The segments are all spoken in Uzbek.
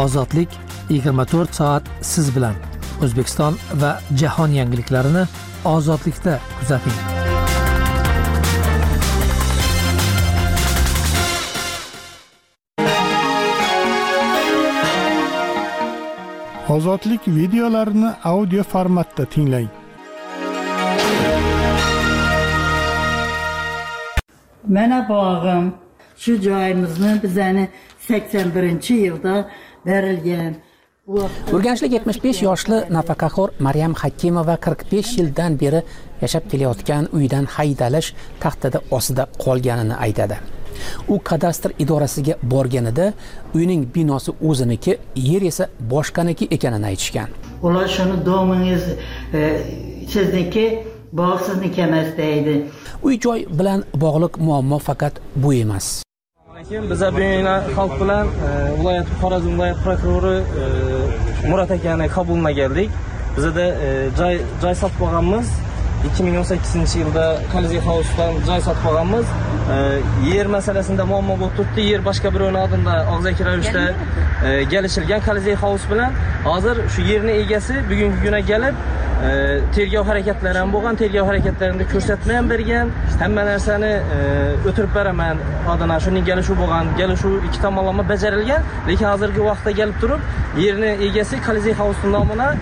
Ozodlik 24 soat siz bilan. O'zbekiston va jahon yangiliklarini Ozodlikda kuzating. Ozodlik videolarini audio formatda tinglang. Mənə bağım, şu joyimizni bizəni 81-yilda verilgan. Urganchlik 75 yoshli nafaqaxo'r Maryam Hakimova 45 yildan beri yashab kelayotgan uydan haydalish tahdidi ostida qolganini aytadi. U kadastr idorasiga borganida uyning binosi o'ziniki, yer esa boshqaniki ekanini aytishgan. Ular shuni domingiz sizniki, bog' sizniki emas deydi. Uy-joy bilan bog'liq muammo faqat bu emas. Biz buyina xalq bilan viloyat Xorazm viloyat prokurori Murat akani qabuluna keldik. Bizda joy sotib olganmiz. 2018-yilda Kolizey House'dan joy sotib olganmiz. Yer masalasida muammo bo'lib turibdi. Yer boshqa birovning oldida og'zaki ravishda kelishilgan Kolizey House bilan. Hozir shu yerning egasi bugungi kunda kelib tergov harakatlari ham bo'lgan, tergov harakatlarida ko'rsatma ham bergan, hamma narsani o'tirib beraman. Odana shuning kelishuv bo'lgan, kelishuv ikki tomonlama bajarilgan, lekin hozirgi vaqtda kelib turib, yerning egasi Kolizey House nomidan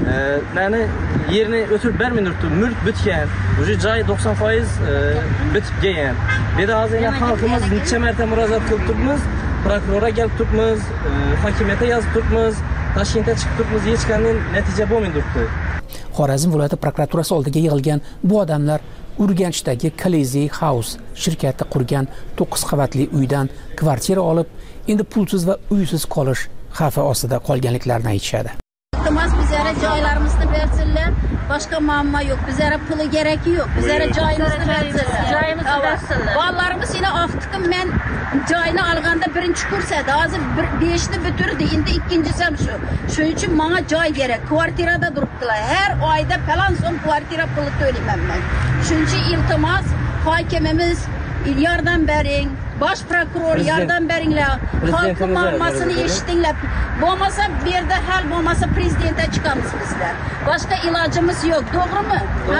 yerni o'tirib bermayapti. Mulk bitgan. O'sha joy 90% bitib kelgan. Dedi hozir xalqimiz necha marta murojaat qilib turibmiz, prokurorga kelib turibmiz, hokimiyatga yozib turibmiz, Toshkentga chiqib turibmiz, hech qanday natija bo'lmay turibdi. Xorazm viloyati prokuraturasi oldiga yig'ilgan bu odamlar Urganchdagi Kolizey House shirkati qurgan 9 qavatli uydan kvartira olib, endi pulsiz va uysiz qolish xavfi ostida qolganliklarini aytishadi. Iltimos bizlara joylarimizni bersinlar. Boshqa muammo yo'q. Bizlara puli keragi yo'q. Bizlara joyimizni bersinlar. Joyimizni bersinlar. Bolalarimiz yine aftiqim men joyni olganda birinchi kurs edi. Hozir 5ni bitirdi. Endi ikkinchisi ham shu. Shuning uchun menga joy kerak. Kvartirada turibdilar. Har oyda falan so'm kvartira puli to'layman men. Shuning uchun iltimos hokimimiz yordam bering. Bosh prokuror yordam beringlar. Xalq muammosini eshitinglar. Bo'lmasa bu yerda hal bo'lmasa prezidentga chiqamiz bizlar. Boshqa ilojimiz yo'q, to'g'rimi?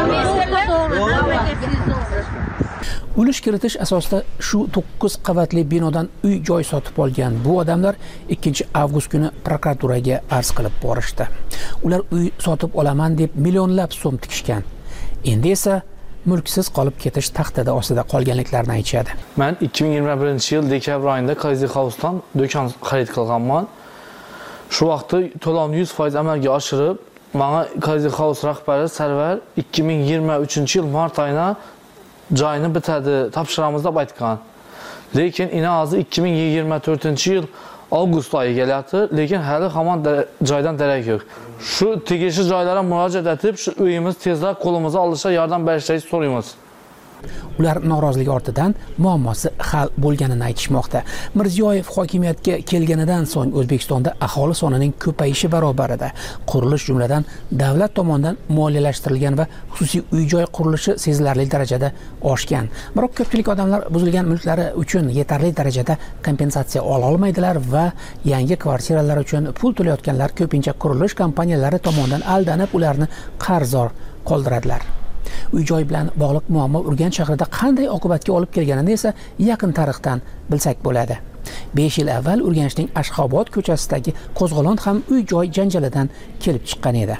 Ulush kiritish asosida shu 9 qavatli binodan uy-joy sotib olgan bu odamlar 2-avgust kuni prokuraturaga arz qilib borishdi. Ular uy sotib olaman deb millionlab so'm tikishgan. Endi esa mulksiz qolib ketish tahdidi ostida qolganliklarini aytishadi. Men 2021-yil dekabr oyida Kolizey House'dan do'kon xarid qilganman. Shu vaqtda to'lovni 100% amalga oshirib, menga Kolizey House rahbari Sarvar 2023-yil mart oyida joyni bitadi, topshiramiz deb aytgan. Lekin hozir 2024-yil avgust oyi kelyapti, lekin hali hamon joydan darak yo'q. Shu tegishli joylarga murojaat etib, shu uyimiz tezroq qo'limizga olishga yordam berishingizni so'raymiz. Ular norozilik ortidan muammosi hal bo'lganini aytishmoqda. Mirziyoyev hokimiyatga kelganidan so'ng O'zbekistonda aholi sonining ko'payishi barobarida qurilish jumladan davlat tomonidan moliyalashtirilgan va xususiy uy-joy qurilishi sezilarli darajada oshgan. Biroq ko'pchilik odamlar buzilgan mulklari uchun yetarli darajada kompensatsiya ola olmaydilar va yangi kvartiralar uchun pul to'layotganlar ko'pincha qurilish kompaniyalari tomonidan aldanib ularni qarzdor qoldiradilar. Uy-joy bilan bog'liq muammo Urganch shahrida qanday oqibatga olib kelganini esa yaqin tarixdan bilsak bo'ladi. 5 yil avval Urganchning Ashxobod ko'chasidagi qo'zg'olon ham uy-joy janjalidan kelib chiqqan edi.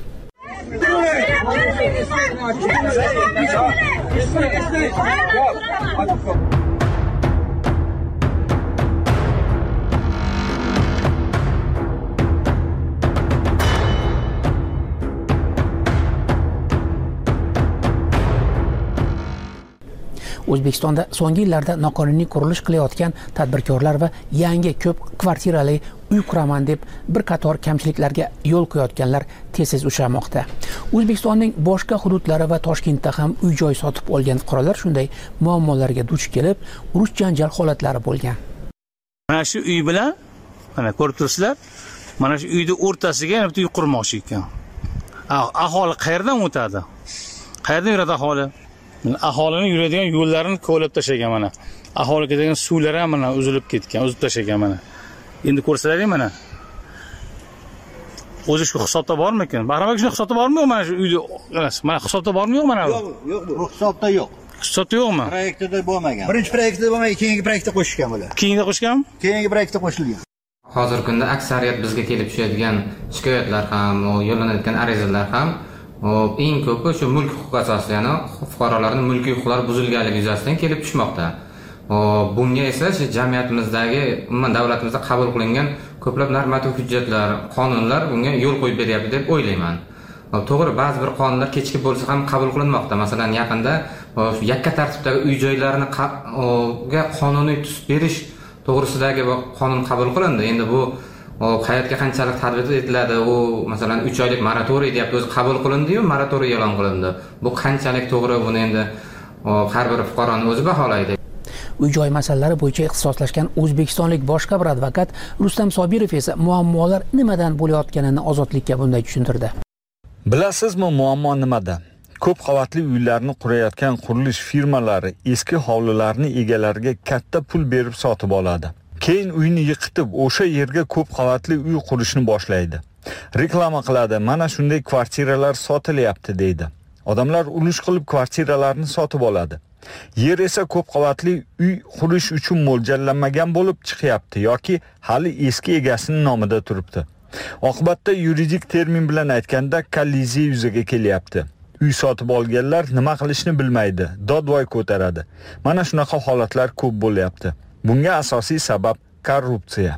O'zbekistonda so'nggi yillarda noqonuniy qurilish qilayotgan tadbirkorlar va yangi ko'p kvartirali uy quraman deb bir qator kamchiliklarga yo'l qo'yayotganlar tez-tez uchramoqda. O'zbekistonning boshqa hududlari va Toshkentda ham uy-joy sotib olgan fuqarolar shunday muammolarga duch kelib, urush janjal holatlari bo'lgan. Mana shu uy bilan, mana ko'rib turibsizlar, mana shu uyning o'rtasiga yana bitta uy qurmoqchi ekan. Aholi qayerdan o'tadi? Qayerdan yuradi aholi? Aholining yuradigan yo'llarini ko'lab tashlagan mana. Aholi ketadigan suvlari ham mana uzilib ketgan, uzib tashlagan mana. Endi ko'rsalaring mana. o'zi shu hisobda bormikan? Bahrom aka, shu hisobda bormi yo'q? Mana shu uyda mana hisobda bormi yo'q mana bu? Yo'q, bu hisobda yo'q. Hisobda yo'qmi? Proyektida bo'lmagan. Birinchi proyektida bo'lmagan, keyingi proyektda qo'shishgan bular. Keyingi qo'shganmi? Keyingi proyektda qo'shilgan. Hozirgi kunda aksariyat bizga kelib tushadigan shikoyatlar ham, yo'llanayotgan arizalar ham eng ko'pi shu mulk huquqi asosida, ya'ni fuqarolarning mulkiy huquqlari buzilganligi yuzasidan kelib tushmoqda. Bunga esa shu jamiyatimizdagi, umuman davlatimizda qabul qilingan ko'plab normativ hujjatlar, qonunlar bunga yo'l qo'yib beryapti deb o'ylayman. To'g'ri, ba'zi bir qonunlar kechikib bo'lsa ham qabul qilinmoqda. Masalan, yaqinda yakka tartibdagi uy-joylarni qonuniy tus berish to'g'risidagi qonun qabul qilindi. Endi bu hayotga qanchalik tatbiq etiladi? U masalan 3 oylik moratoriy deyapti, o'zi qabul qilindi-yu, moratoriy e'lon qilindi. Bu qanchalik to'g'ri, buni endi har bir fuqaroning o'zi baholaydi. Uy-joy masalalari bo'yicha ixtisoslashgan o'zbekistonlik boshqa bir advokat Rustam Sobirov esa muammolar nimadan bo'layotganini Ozodlikka bunday tushuntirdi. Bilasizmi, muammo nimada? Ko'p qavatli uylarni qurayotgan qurilish firmalari eski hovlilarni egalariga katta pul berib sotib oladi. Keyin uyni yiqitib, o'sha yerga ko'p qavatli uy qurishni boshlaydi. Reklama qiladi, mana shunday kvartiralar sotilyapti deydi. Odamlar ulush qilib kvartiralarni sotib oladi. Yer esa ko'p qavatli uy qurish uchun mo'ljallanmagan bo'lib chiqyapti yoki hali eski egasining nomida turibdi. Oqibatda yuridik termin bilan aytganda kolliziya yuzaga kelyapti. Uy sotib olganlar nima qilishni bilmaydi, dodvoy ko'taradi. Mana shunaqa holatlar ko'p bo'lyapti. Bunga asosiy sabab korrupsiya.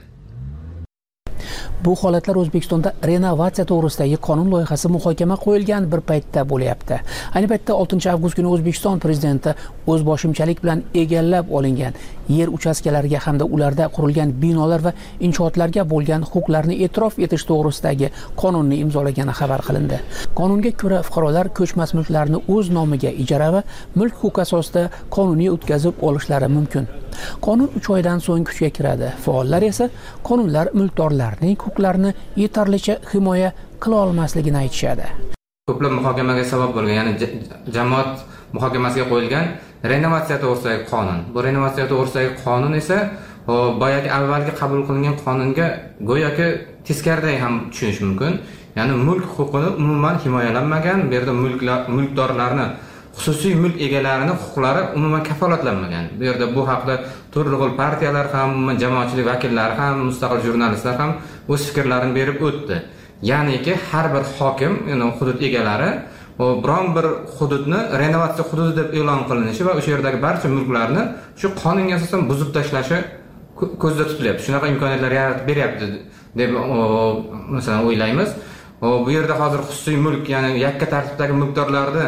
Bu holatlar O'zbekistonda renovatsiya to'g'risidagi qonun loyihasi muhokama qo'yilgan bir paytda bo'lyapti. Ayni paytda 6 avgust kuni O'zbekiston prezidenti o'zboshimchalik bilan egallab olingan yer uchastkalariga hamda ularda qurilgan binolar va inshootlarga bo'lgan huquqlarni e'tirof etish to'g'risidagi qonunni imzolagani xabar qilindi. Qonunga ko'ra fuqarolar ko'chmas mulklarni o'z nomiga ijara va mulk huquqi asosida qonuniy o'tkazib olishlari mumkin. Qonun 3 oydan so'ng kuchga kiradi. Faollar esa qonunlar mulkdorlarning huquqlarini yetarlicha himoya qila olmasligini aytishadi. Ko'plab muhokamaga sabab bo'lgan, ya'ni jamoat muhokamasiga qo'yilgan renovatsiya to'g'risidagi qonun. Bu renovatsiya to'g'risidagi qonun esa boyagi avvalgi qabul qilingan qonunga go'yoki teskarida ham tushunish mumkin. Ya'ni mulk huquqini umuman himoyalanmagan, bu yerda mulkdorlarni, xususiy mulk egalarining huquqlari umuman kafolatlanmagan. Bu yerda bu haqda turli xil partiyalar ham, jamoatchilik vakillari ham, mustaqil jurnalistlar ham o'z fikrlarini berib o'tdi. Ya'niki har bir hokim, ya'ni hudud egalari biron bir hududni renovatsiya hududi deb e'lon qilinishi va o'sha yerdagi barcha mulklarni shu qonunga asosan buzib tashlashi ko'zda tutilyapti. Shunaqa imkoniyatlar yaratib beryapti deb masalan o'ylaymiz. Bu yerda hozir xususiy mulk, ya'ni yakka tartibdagi mulkdorlarni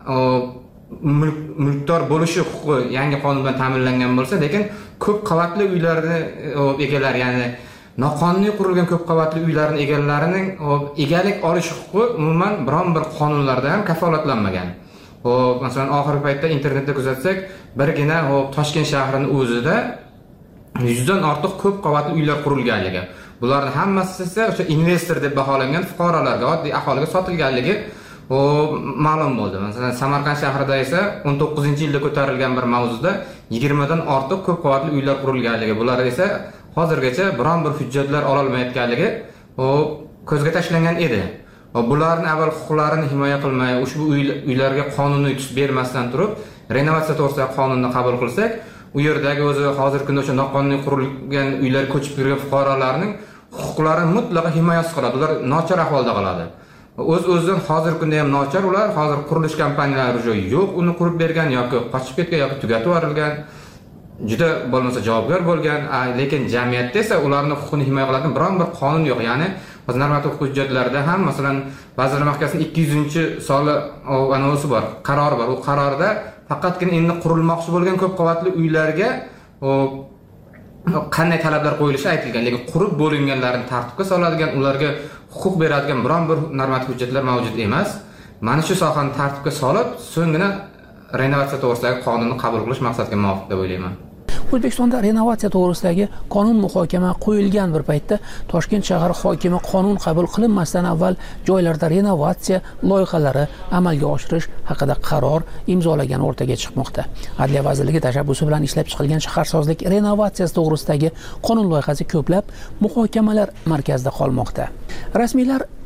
mulkdor bo'lishi huquqi yangi qonun bilan ta'minlangan bo'lsa, lekin ko'p qavatli uylarni egalari, ya'ni noqonuniy qurilgan ko'p qavatli uylarning egalarining egalik olish huquqi umuman biron bir qonunlarda ham kafolatlanmagan. Masalan, oxirgi paytda internetda kuzatsak, birgina Toshkent shahrining o'zida 100 dan ortiq ko'p qavatli uylar qurilganligi. Bularning hammasi esa o'sha investor deb baholangan fuqarolarga, oddiy aholiga sotilganligi ma'lum bo'ldi. Masalan, Samarqand shahrida esa 19-yilda ko'tarilgan bir mavzuda 20 dan ortiq ko'p qavatli uylar qurilganligi, bular esa hozirgacha biron bir hujjatlar ola olmayotganligi ko'zga tashlangan edi. Bularni avval huquqlarini himoya qilmay, ushbu uylarga qonuniy tus bermasdan turib, renovatsiya to'g'risidagi qonunni qabul qilsak, u yerdagi o'zi hozirgi kunda o'sha noqonuniy qurilgan uylar ko'chib kirgan fuqarolarning huquqlarini mutlaqo himoyasiz qiladi. Ular nochor ahvolda qoladi. O'z-o'zidan hozirgi kunda ham nochor, ular hozir qurilish kompaniyalari yo'q, uni qurib bergan yoki qochib ketgan yoki tugatib yuborilgan, juda bo'lmasa javobgar bo'lgan, lekin jamiyatda esa ularning huquqini himoya qiladigan biron bir qonun yo'q. Ya'ni hozir normativ hujjatlarda ham, masalan, Vazirlar Mahkamasining 200-soni anosi bor, qarori bor. U qarorda faqatgina endi qurilmoqchi bo'lgan ko'p qavatli uylarga qanday talablar qo'yilishi aytilgan, lekin qurib bo'linganlarni tartibga soladigan, ularga huquq beradigan biron bir normativ hujjatlar mavjud emas. Mana shu sohani tartibga solib, so'nggina renovatsiya to'g'risidagi qonunni qabul qilish maqsadga muvofiq deb o'ylayman. O'zbekistonda renovatsiya to'g'risidagi qonun muhokama qo'yilgan bir paytda Toshkent shahar hokimi qonun qabul qilinmasdan avval joylarda renovatsiya loyihalari amalga oshirish haqida qaror imzolagani o'rtaga chiqmoqda. Adliya vazirligi tashabbusi bilan ishlab chiqilgan shaharsozlik renovatsiyasi to'g'risidagi qonun loyihasi ko'plab muhokamalar markazida qolmoqda. Rasmiylar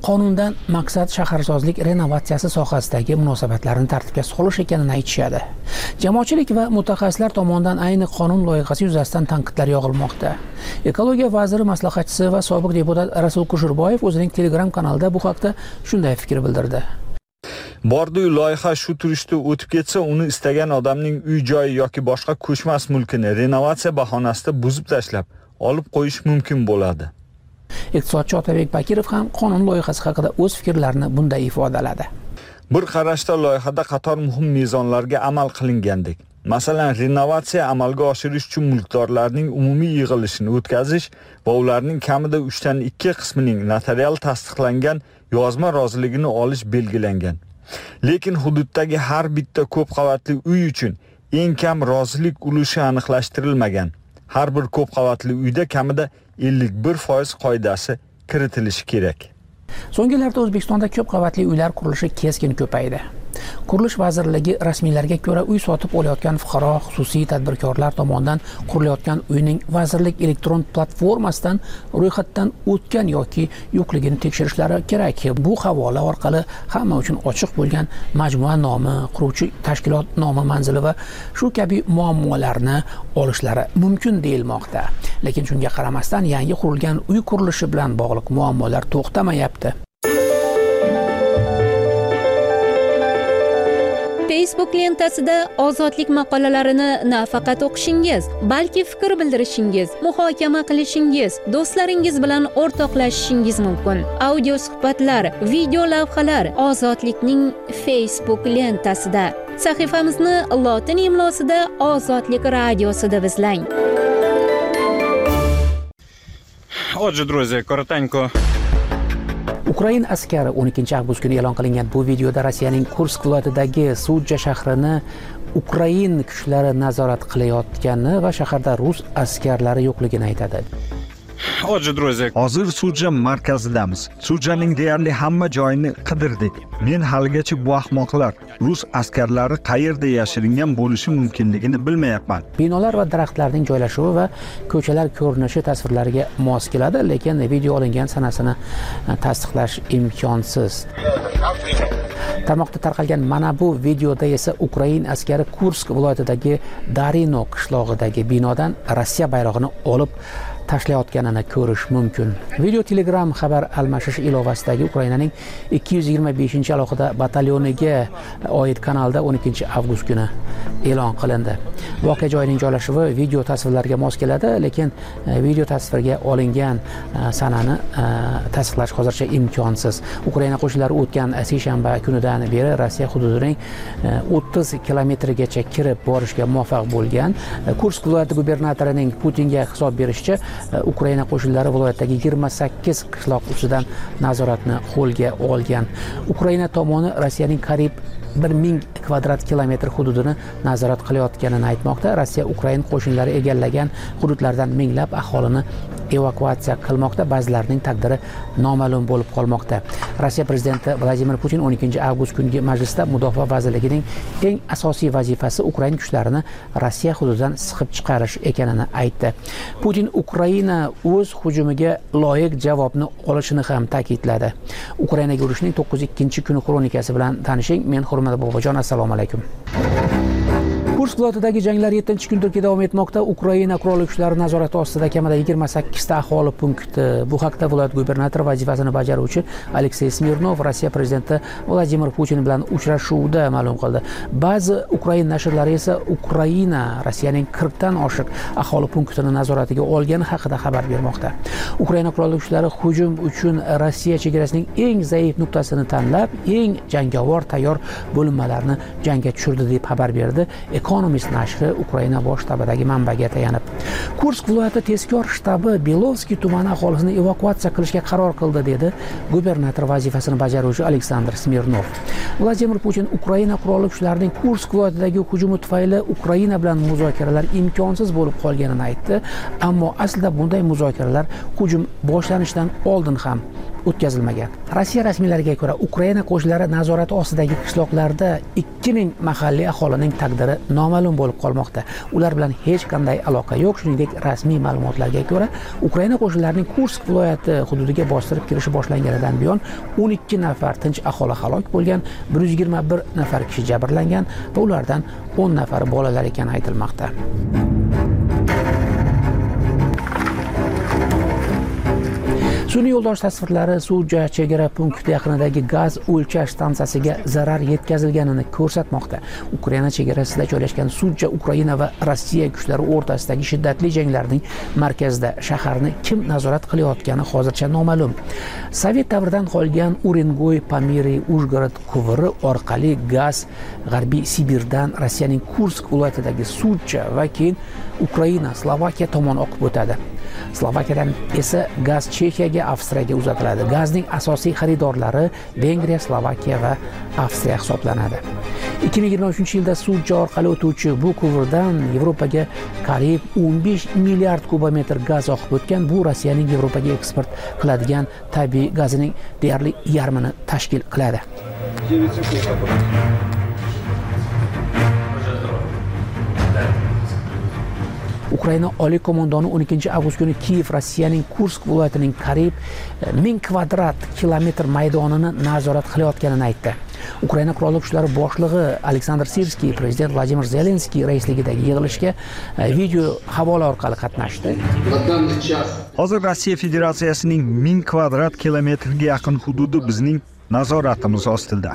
Qonundan maqsad shaharsozlik renovatsiyasi sohasidagi munosabatlarni tartibga solish ekanini aytishadi. Jamoatchilik va mutaxassislar tomonidan ayni qonun loyihasi yuzasidan tanqidlar yog'ilmoqda. Ekologiya vaziri maslahatchisi va sobiq deputat Rasul Kushurboyev o'zining Telegram kanalida bu haqda shunday fikr bildirdi. Bordi loyiha shu turishda o'tib ketsa, uni istagan odamning uy-joyi yoki boshqa ko'chmas mulkini renovatsiya bahonasida buzib tashlab, olib qo'yish mumkin bo'ladi. Iqtisodchi Otabek Bakirov ham qonun loyihasi haqida o'z fikrlarini bunday ifodaladi. Bir qarashda loyihada qator muhim mezonlarga amal qilingandek. Masalan, renovatsiya amalga oshirish uchun mulkdorlarning umumiy yig'ilishini o'tkazish va ularning kamida 3dan 2 qismining notarial tasdiqlangan yozma roziligini olish belgilangan. Lekin hududdagi har bitta ko'p qavatli uy uchun eng kam rozilik ulushi aniqlashtirilmagan. Har bir ko'p qavatli uyda kamida 51% qoidasi kiritilishi kerak. So'nggi yillarda O'zbekistonda ko'p qavatli uylar qurilishi keskin ko'paydi. Qurilish vazirligi rasmiylarga ko'ra, uy sotib olayotgan fuqaro, xususiy tadbirkorlar tomonidan qurilayotgan uyning vazirlik elektron platformasidan ro'yxatdan o'tgan yoki yo'qligini tekshirishlari kerak. Bu havola orqali hamma uchun ochiq bo'lgan majmua nomi, quruvchi tashkilot nomi, manzili va shu kabi muammolarni olishlari mumkin deyilmoqda. Lekin shunga qaramasdan yangi qurilgan uy qurilishi bilan bog'liq muammolar to'xtamayapti. Facebook lentasida ozodlik maqolalarini nafaqat o'qishingiz, balki fikr bildirishingiz, muhokama qilishingiz, do'stlaringiz bilan o'rtoqlashishingiz mumkin. Audio suhbatlar, video lavhalar ozodlikning Facebook lentasida. Sahifamizni lotin imlosida Ozodlik radiosida izlang. Отже, друзі, коротенько. Ukrain askari 12-avgust kuni e'lon qilingan bu videoda Rossiyaning Kursk viloyatidagi Sudja shahrini Ukrain kuchlari nazorat qilayotgani va shaharda rus askarlari yo'qligini aytadi. Отже, друзі, hozir Sudja markazidamiz. Sudjaning deyarli hamma joyini qidirdik. Men haligacha bu ahmoqlar rus askarlari qayerda yashiringan bo'lishi mumkinligini bilmayapman. Binolar va daraxtlarning joylashuvi va ko'chalar ko'rinishi tasvirlariga mos keladi, lekin video olingan sanasini tasdiqlash imkonsiz. Tarmoqda tarqalgan mana bu videoda esa Ukrain askari Kursk viloyatidagi Darino qishlog'idagi binodan Rossiya bayrog'ini olib tashlayotganini ko'rish mumkin. Video Telegram xabar almashish ilovasidagi Ukrainaning 225-alohida batalyoniga oid kanalda 12-avgust kuni e'lon qilindi. Voqea joyining joylashuvi video tasvirlariga mos keladi, lekin video tasvirga olingan sanani tasdiqlash hozircha imkonsiz. Ukraina qo'shinlari o'tgan seshanba kunidan beri Rossiya hududining 30 kilometrgacha kirib borishga muvaffaq bo'lgan. Kursk viloyati gubernatorining Putinga hisob berishicha, Ukraina qo'shinlari viloyatdagi 28 qishloq ustidan nazoratni qo'lga olgan. Ukraina tomoni Rossiyaning qariyb 1000 kvadrat kilometr hududini nazorat qilayotganini aytmoqda. Rossiya Ukrain qo'shinlari egallagan hududlardan minglab aholini evakuatsiya qilmoqda, ba'zilarining taqdiri noma'lum bo'lib qolmoqda. Rossiya prezidenti Vladimir Putin 12-avgust kungi majlisda mudofaa vazirligining eng asosiy vazifasi Ukrain kuchlarini Rossiya hududidan siqib chiqarish ekanini aytdi. Putin Ukraina o'z hujumiga loyiq javobni olishini ham ta'kidladi. Ukrainaga urushning 902-kuni kronikasi bilan tanishing. Men Hurmat Bobojon, assalomu alaykum. Kursk viloyatidagi janglar 7-kun Turkiya davom etmoqda. Ukraina qurolli kuchlari nazorati ostida kamida 28 ta aholi punkti. Bu haqda viloyat gubernatori vazifasini bajaruvchi Aleksey Smirnov Rossiya prezidenti Vladimir Putin bilan uchrashuvda ma'lum qildi. Ba'zi Ukraina nashrlari esa Ukraina Rossiyaning 40 dan oshiq aholi punktini nazoratiga olgani haqida xabar bermoqda. Ukraina qurolli kuchlari hujum uchun Rossiya chegarasining eng zaif nuqtasini tanlab, eng jangovar tayyor bo'linmalarni jangga tushirdi deb xabar berdi. Economist nashri Ukraina bosh shtabidagi manbaga tayanib. Kursk viloyati tezkor shtabi Belovskiy tumani aholisini evakuatsiya qilishga qaror qildi, dedi gubernator vazifasini bajaruvchi Aleksandr Smirnov. Vladimir Putin Ukraina qurolli kuchlarining Kursk viloyatidagi hujumi tufayli Ukraina bilan muzokaralar imkonsiz bo'lib qolganini aytdi, ammo aslida bunday muzokaralar hujum boshlanishidan oldin ham o'tkazilmagan. Rossiya rasmiylariga ko'ra, Ukraina qo'shinlari nazorati ostidagi qishloqlarda 2000 mahalliy aholining taqdiri noma'lum bo'lib qolmoqda. Ular bilan hech qanday aloqa yo'q. Shuningdek, rasmiy ma'lumotlarga ko'ra, Ukraina qo'shinlarining Kursk viloyati hududiga bostirib kirishi boshlanganidan buyon 12 nafar tinch aholi halok bo'lgan, 121 nafar kishi jabrlangan va ulardan 10 nafari bolalar ekani aytilmoqda. Sun'iy yo'ldosh tasvirlari Suja chegara punkti yaqinidagi gaz o'lchash stansiyasiga zarar yetkazilganini ko'rsatmoqda. Ukraina chegarasida joylashgan Suja Ukraina va Rossiya kuchlari o'rtasidagi shiddatli janglarning markazida shaharni kim nazorat qilayotgani hozircha noma'lum. Sovet davridan qolgan Urengoy, Pamiri, Uzhgorod quvuri orqali gaz G'arbiy Sibirdan Rossiyaning Kursk viloyatidagi Suja va keyin Ukraina, Slovakiya tomon oqib o'tadi. Slovakiyadan esa gaz Chexiyaga, Avstriyaga uzatiladi. Gazning asosiy xaridorlari Vengriya, Slovakiya va Avstriya hisoblanadi. 2023-yilda Suja orqali o'tuvchi bu quvurdan Yevropaga qariyb 15 milliard kubometr gaz oqib o'tgan. Bu Rossiyaning Yevropaga eksport qiladigan tabiiy gazining deyarli yarmini tashkil qiladi. Ukraina oliy qo'mondoni 12-avgust kuni Kiyev Rossiyaning Kursk viloyatining qariyb 1000 kvadrat kilometr maydonini nazorat qilayotganini aytdi. Ukraina qurolli kuchlari boshlig'i Aleksandr Sirskiy prezident Vladimir Zelenskiy raisligidagi yig'ilishga video havola orqali qatnashdi. Hozir Rossiya Federatsiyasining 1000 kvadrat kilometrga yaqin hududi bizning nazoratimiz ostida.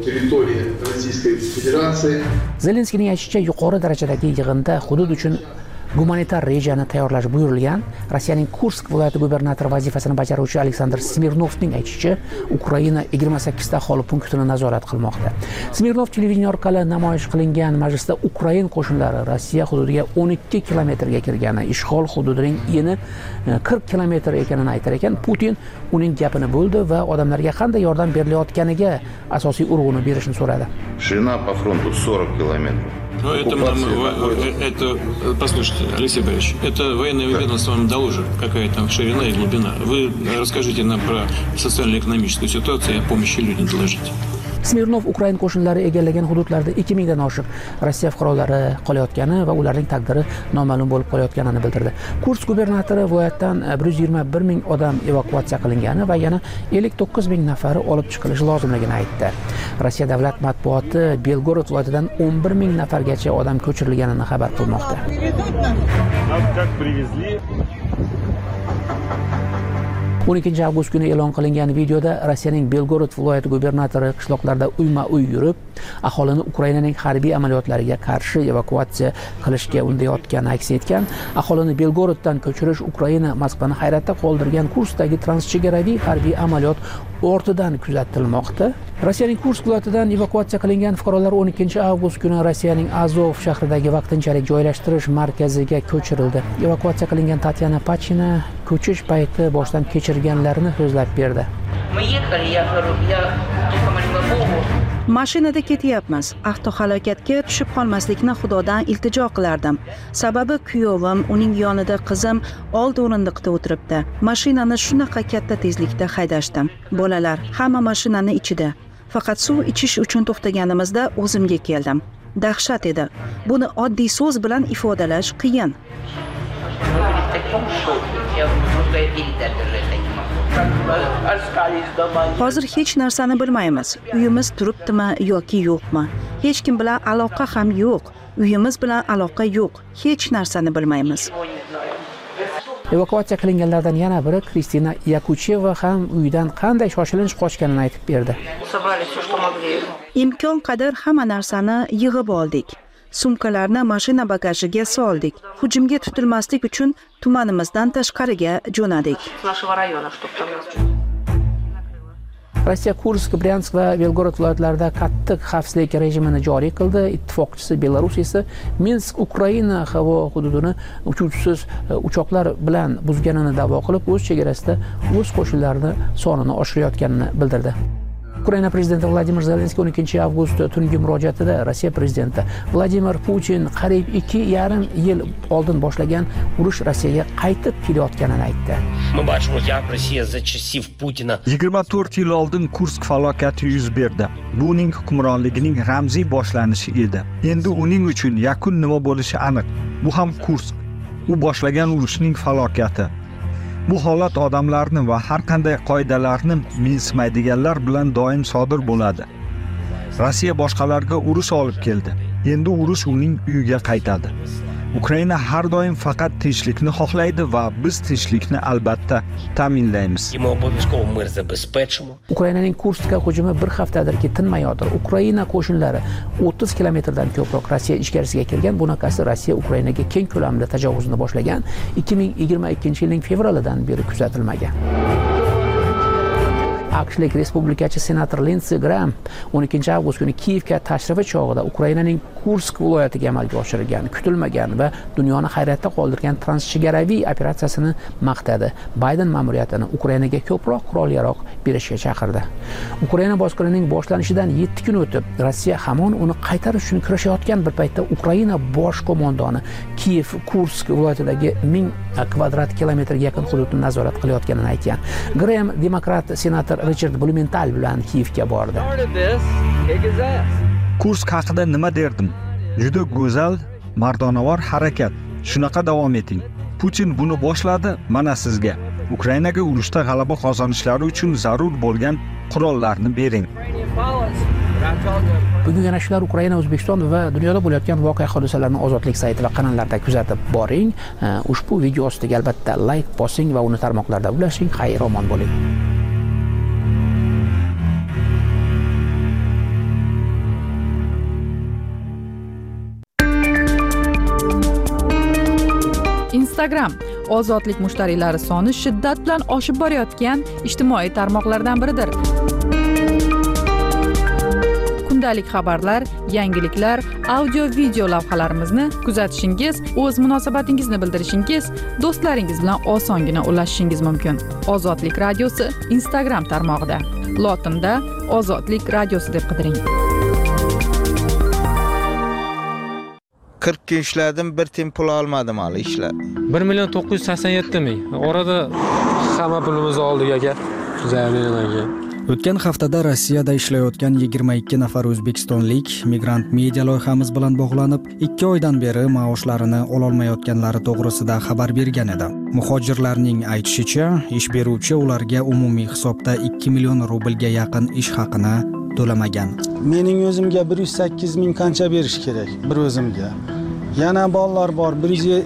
Zelenskiyning aytishicha, yuqori darajadagi yig'inda hudud uchun gumanitar rejani tayyorlash buyurilgan. Rossiyaning Kursk viloyati gubernatori vazifasini bajaruvchi Aleksandr Smirnovning aytishicha, Ukraina 28 ta aholi punktini nazorat qilmoqda. Smirnov televideniya orqali namoyish qilingan majlisda Ukraina qo'shinlari Rossiya hududiga 12 kilometrga kirgani, ishg'ol hududining eni 40 kilometr ekanini aytar ekan. Putin uning gapini bo'ldi va odamlarga qanday yordam berilayotganiga asosiy urg'uni berishni so'radi. Ширина по фронту 40 километров. Но это, послушайте, Алексей Борисович, это военное ведомство вам доложит, какая там ширина и глубина. Вы расскажите нам про социально-экономическую ситуацию и о помощи людям доложите. Smirnov Ukraina qo'shinlari egallagan hududlarda 2000 dan oshiq Rossiya fuqarolari qolayotgani va ularning taqdiri noma'lum bo'lib qolayotganini bildirdi. Kursk gubernatori viloyatdan 121 ming odam evakuatsiya qilingani va yana 59 ming nafari olib chiqilishi lozimligini aytdi. Rossiya davlat matbuoti Belgorod viloyatidan 11 ming nafargacha odam ko'chirilganini xabar qilmoqda. 12-avgust kuni e'lon qilingan videoda Rossiyaning Belgorod viloyati gubernatori qishloqlarda uyma-uy yurib, aholini Ukrainaning harbiy amaliyotlariga qarshi evakuatsiya qilishga undayotgani aks etgan. Aholini Belgoroddan ko'chirish Ukraina Moskvani hayratda qoldirgan Kurskdagi transchegaraviy harbiy amaliyot ortidan kuzatilmoqda. Rossiyaning Kursk viloyatidan evakuatsiya qilingan fuqarolar 12-avgust kuni Rossiyaning Azov shahridagi vaqtinchalik joylashtirish markaziga ko'chirildi. Evakuatsiya qilingan Tatyana Pachina ko'chish payti boshdan kechirganlarini so'zlab berdi. Mashinada ketyapmiz. Avtohalokatga tushib qolmaslikni Xudodan iltijo qilardim. Sababi kuyovim, uning yonida qizim old o'rindiqda o'tiribdi. Mashinani shunaqa katta tezlikda haydashdim. Bolalar hamma mashinani ichida. Faqat suv ichish uchun to'xtaganimizda o'zimga keldim. Dahshat edi. Buni oddiy so'z bilan ifodalash qiyin. Hozir hech narsani bilmaymiz. Uyimiz turibdimi yoki yo'qmi? Hech kim bilan aloqa ham yo'q. Uyimiz bilan aloqa yo'q. Hech narsani bilmaymiz. Evakuatsiya qilinganlardan yana biri Kristina Yakucheva ham uydan qanday shoshilinch qochganini aytib berdi. Imkon qadar hamma narsani yig'ib oldik. Sumkalarni mashina bagajiga soldik. Hujumga tutilmaslik uchun tumanimizdan tashqariga jo'nadik. Rossiya Kursk, Bryansk va Belgorod viloyatlarida qattiq xavfsizlik rejimini joriy qildi. Ittifoqchisi Belarus esa Minsk Ukraina havo hududini uchuvchisiz uchoqlar bilan buzganini da'vo qilib, o'z chegarasida o'z qo'shinlarini sonini oshirayotganini bildirdi. Ukraina prezidenti Vladimir Zelenskiy 12 avgust tungi murojaatida Rossiya prezidenti Vladimir Putin qariyb 2,5 yil oldin boshlagan urush Rossiyaga qaytib kelayotganini aytdi. Мы бачимо, як Росія за часів Путіна 24 yil oldin Kursk falokati yuz berdi. Bu uning hukmronligining ramziy boshlanishi edi. Endi uning uchun yakun nima bo'lishi aniq. Bu ham Kursk. U boshlagan urushning falokati. Bu holat odamlarni va har qanday qoidalarni mensimaydiganlar bilan doim sodir bo'ladi. Rossiya boshqalarga urush olib keldi. Endi urush uning uyiga qaytadi. Ukraina har doim faqat tinchlikni xohlaydi va biz tinchlikni albatta ta'minlaymiz. і ми обов'язково мир забезпечимо. Ukrainaning Kurskka hujumi bir haftadirki tinmayotir. Ukraina qo'shinlari 30 kilometrdan ko'proq Rossiya ichkarisiga kirgan. Bunaqasi Rossiya Ukrainaga keng ko'lamda tajovuzni boshlagan 2022-yilning fevralidan beri kuzatilmagan. AQShlik respublikachi senator Lindsey Graham 12 avgust kuni Kiyevga tashrifi chog'ida Ukrainaning Kursk viloyatiga amalga oshirilgan, kutilmagan va dunyoni hayratda qoldirgan transchegaraviy operatsiyasini maqtadi. Bayden ma'muriyatini Ukrainaga ko'proq qurol-yarog' berishga chaqirdi. Ukraina bosqinining boshlanishidan 7 kun o'tib, Rossiya hamon uni qaytarish uchun kurashayotgan bir paytda Ukraina bosh qo'mondoni Kiyev Kursk viloyatidagi 1000 kvadrat kilometrga yaqin hududni nazorat qilayotganini aytgan. Graham demokrat senator Richard Blumenthal bilan Kiyevga bordi. Kursk haqida nima derdim? Juda go'zal, mardonavor harakat. Shunaqa davom eting. Putin buni boshladi, mana sizga. Ukrainaga urushda g'alaba qozonishlari uchun zarur bo'lgan qurollarni bering. Bugun yana shular Ukraina, O'zbekiston va dunyoda bo'layotgan voqea hodisalarni Ozodlik sayti va kanallarda kuzatib boring. Ushbu video ostiga albatta like bosing va uni tarmoqlarda ulashing. Xayr-omon bo'ling. Instagram ozodlik mushtariylari soni shiddat bilan oshib borayotgan ijtimoiy tarmoqlardan biridir. Kundalik xabarlar, yangiliklar, audio-video lavhalarimizni kuzatishingiz, o'z munosabatingizni bildirishingiz, do'stlaringiz bilan osongina ulashishingiz mumkin. Ozodlik radiosi Instagram tarmog'ida. Lotinda Ozodlik radiosi deb qidiring. 40 kun ishladim, bir tiyin pul olmadim hali ishlab. 1,987,000. Orada hamma pulimizni oldik aka. Zaminlarga. O'tgan haftada Rossiyada ishlayotgan 22 nafar o'zbekistonlik migrant media loyihamiz bilan bog'lanib, 2 oydan beri maoshlarini ololmayotganlari to'g'risida xabar bergan edi. Muhojirlarning aytishicha, ish beruvchi ularga umumiy hisobda 2 million rublga yaqin ish haqini to'lamagan. Mening o'zimga 108 ming qancha berish kerak bir o'zimga. Yana bolalar bor,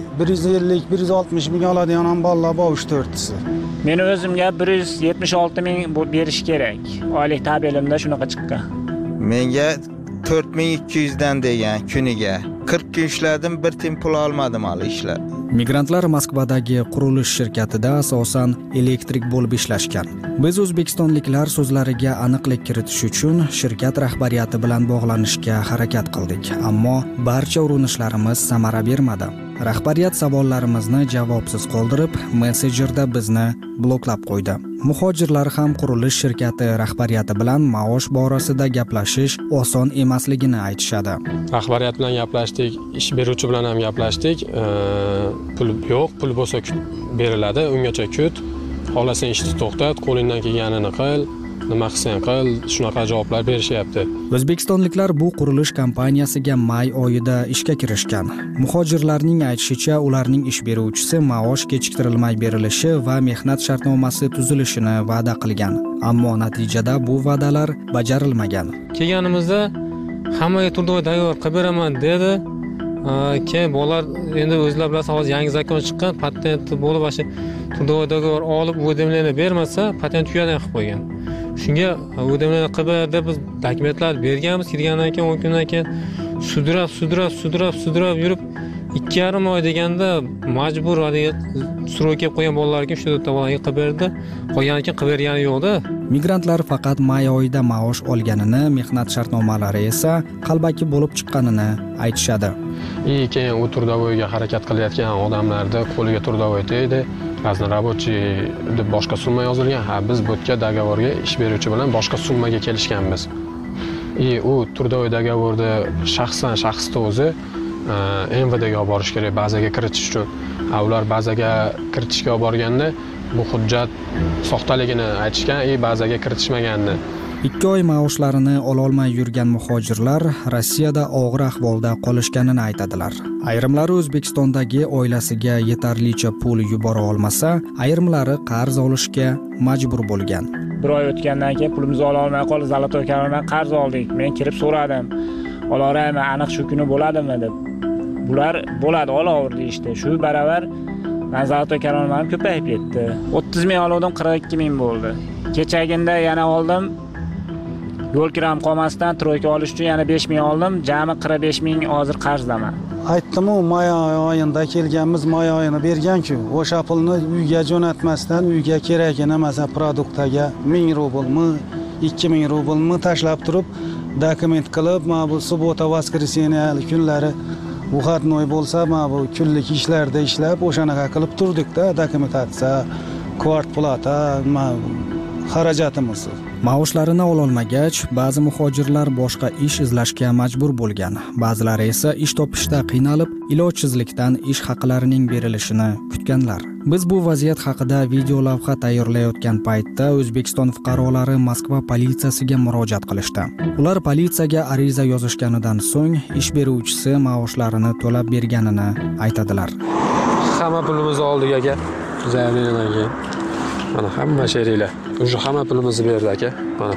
150-160 ming oladigan ham bolalar bor 3-4tasi. Men o'zimga 176 ming berish kerak. Oylik tabelimda shunaqa chiqqan. Menga 4200 dan degan kuniga. 40 kun ishladim, bir tiyin pul olmadim hali ishlab. Migrantlar Moskvadagi qurilish shirkatida asosan elektrik bo'lib ishlashgan. Biz o'zbekistonliklar so'zlariga aniqlik kiritish uchun shirkat rahbariyati bilan bog'lanishga harakat qildik, ammo barcha urinishlarimiz samara bermadi. Rahbariyat savollarimizni javobsiz qoldirib, messenjerda bizni bloklab qo'ydi. Muhojirlar ham qurilish shirkati rahbariyati bilan maosh borasida gaplashish oson emasligini aytishadi. Rahbariyat bilan gaplashdik, ish beruvchi bilan ham gaplashdik. Pul yo'q, pul bo'lsa beriladi, ungacha kut. Xohlasang ishni to'xtat, qo'lingdan kelganini qil, nima qilsang qil, shunaqa javoblar berishyapti. O'zbekistonliklar bu qurilish kompaniyasiga may oyida ishga kirishgan. Muhojirlarning aytishicha, ularning ish beruvchisi maosh kechiktirilmay berilishi va mehnat shartnomasi tuzilishini va'da qilgan. Ammo natijada bu va'dalar bajarilmagan. Kelganimizda hammaga turdoy tayyor qilib beraman dedi. Keyin bolalar endi o'zlari bilasiz, hozir yangi zakon chiqqan, patent bo'lib o'sha turdoy dogovor olib o'dimlarni bermasa, patent tugadan qilib qo'ygan. Shunga o'dimlarni qilib deb biz dokumentlar berganmiz, kirgandan keyin 10 kundan keyin sudrab yurib 2,5 oy deganda majbur surov kelib qo'ygan bolalarga shu yerda bolalarga qilib berdi. Qolganidan keyin qilib bergani yo'qda. Migrantlar faqat may oyida maosh olganini, mehnat shartnomalari esa qalbaki bo'lib chiqqanini aytishadi. Keyin u turdovoyga harakat qilayotgan odamlarda qo'liga turdovoy tegdi. raznorobochiy deb boshqa summa yozilgan. Biz bu yerga dogovorga ish beruvchi bilan boshqa summaga kelishganmiz. U turdoviy dogovorda shaxsni o'zi MVDga olib borish kerak bazaga kiritish uchun. Ular bazaga kiritishga olib borganda bu hujjat soxtaligini aytishgan, bazaga kiritishmaganini. 2 oy maoshlarini ololmay yurgan muhojirlar Rossiyada og'ir ahvolda qolishganini aytadilar. Ayrimlari O'zbekistondagi oilasiga yetarlicha pul yubora olmasa, ayrimlari qarz olishga majbur bo'lgan. 1 oy o'tgandan keyin pulimizni ola olmay qoldi, Zolotoy Karvondan qarz oldik. Men kirib so'radim. Olaveraymi, aniq shu kuni bo'ladimi deb. Bular bo'ladi, olaver deyishdi. Shu baravar men Zolotoy Karvonim ko'payib ketdi. 30 ming oldim, 42 ming bo'ldi. Kechaginda yana oldim. Yo'l kiram qolmasdan troyka olish uchun yana 5 ming oldim. Jami 45 ming hozir qarzdaman. Aytdim-ku, may oyida kelganmiz, may oyini bergan-ku. O'sha pulni uyga jo'natmasdan, uyga kerakini, masalan, produktga 1000 rublmi, 2000 rublmi tashlab turib, dokument qilib, mana bu subota, voskreseniya kunlari выходной bo'lsa, mana bu kunlik ishlarda ishlab, o'shanaqa qilib turdik-da, dokumentatsiya, kvarplata, xarajatimiz. Maoshlarini ololmagach, ba'zi muhojirlar boshqa ish izlashga majbur bo'lgan. Ba'zilari esa ish topishda qiynalib, ilojsizlikdan ish haqlarining berilishini kutganlar. Biz bu vaziyat haqida video lavha tayyorlayotgan paytda O'zbekiston fuqarolari Moskva politsiyasiga murojaat qilishdi. Ular politsiyaga ariza yozishganidan so'ng ish beruvchisi maoshlarini to'lab berganini aytadilar. Hamma pulimizni oldik aka. Zayamindan keyin. Mana hamma sheringlar. O'sha hamma pulimizni berdi aka. Mana.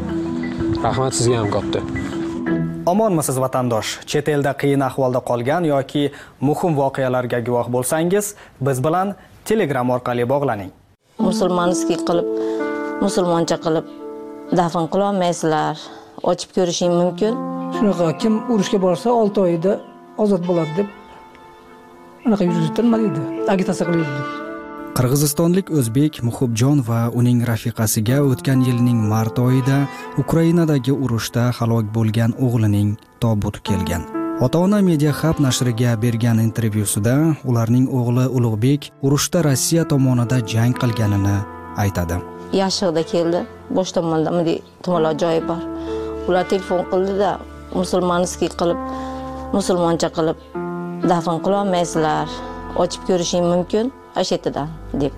Rahmat sizga ham katta. Omonmisiz vatandosh? Chet elda qiyin ahvolda qolgan yoki muhim voqealarga guvoh bo'lsangiz, biz bilan Telegram orqali bog'laning. Musulmonskiy qilib, musulmoncha qilib dafn qila olmaysizlar. Ochib ko'rishing mumkin. Shunaqa kim urushga borsa 6 oyda ozod bo'ladi deb anaqa yuritirilmadi edi. Agitatsiya qilindi. Qirg'izistonlik o'zbek Muhibjon va uning rafiqasiga o'tgan yilning mart oyida Ukrainadagi urushda halok bo'lgan o'g'lining tobuti kelgan. Ota-ona Media Hub nashriga bergan intervyusida ularning o'g'li Ulug'bek urushda Rossiya tomonida jang qilganini aytadi. Yashig'da keldi. Bosh tomonda tumanlar joyi bor. Ular telefon qildi-da, musulmonskiy qilib, musulmoncha qilib dafn qila olmaysizlar. Ochib ko'rishing mumkin. Ashetidan deb.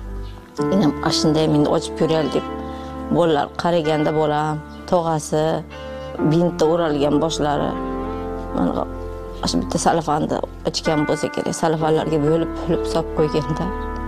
Inam ashunday meni ochib ko'raylik deb. Bolalar qaraganda bolam, tog'asi bintda o'ralgan boshlari. Mana shu bitta salafanda ochgan bo'lsa kerak, salafanlarga bo'lib solib qo'yganda.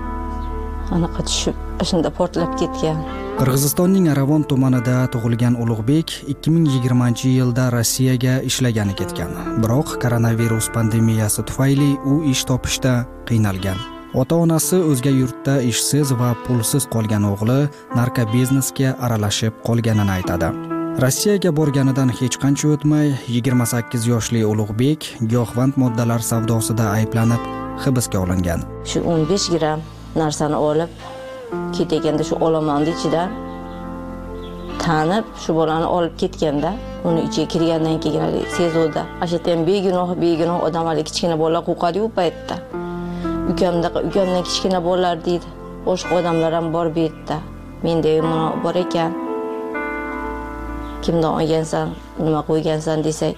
Anaqa tushib, shunda portlab ketgan. Qirg'izistonning Aravon tumanida tug'ilgan Ulug'bek 2020-yilda Rossiyaga ishlagani ketgan. Biroq koronavirus pandemiyasi tufayli u ish topishda qiynalgan. Ota-onasi o'zga yurtda ishsiz va pulsiz qolgan o'g'li narkobiznesga aralashib qolganini aytadi. Rossiyaga borganidan hech qancha o'tmay 28 yoshli Ulug'bek giyohvand moddalar savdosida ayblanib hibsga olingan. Shu 15 gram narsani olib ketganda shu olomonning ichidan tanib shu bolani olib ketganda, uni ichiga kirgandan keyin sezuvda, ashatan begunoh odamlar kichkina bolalar qo'rqadi-ku paytda. Ukamdan kichkina bolalar deydi. Boshqa odamlar ham bor bu yerda. Menda mana bor ekan. Kimdan olgansan, nima qo'ygansan desak,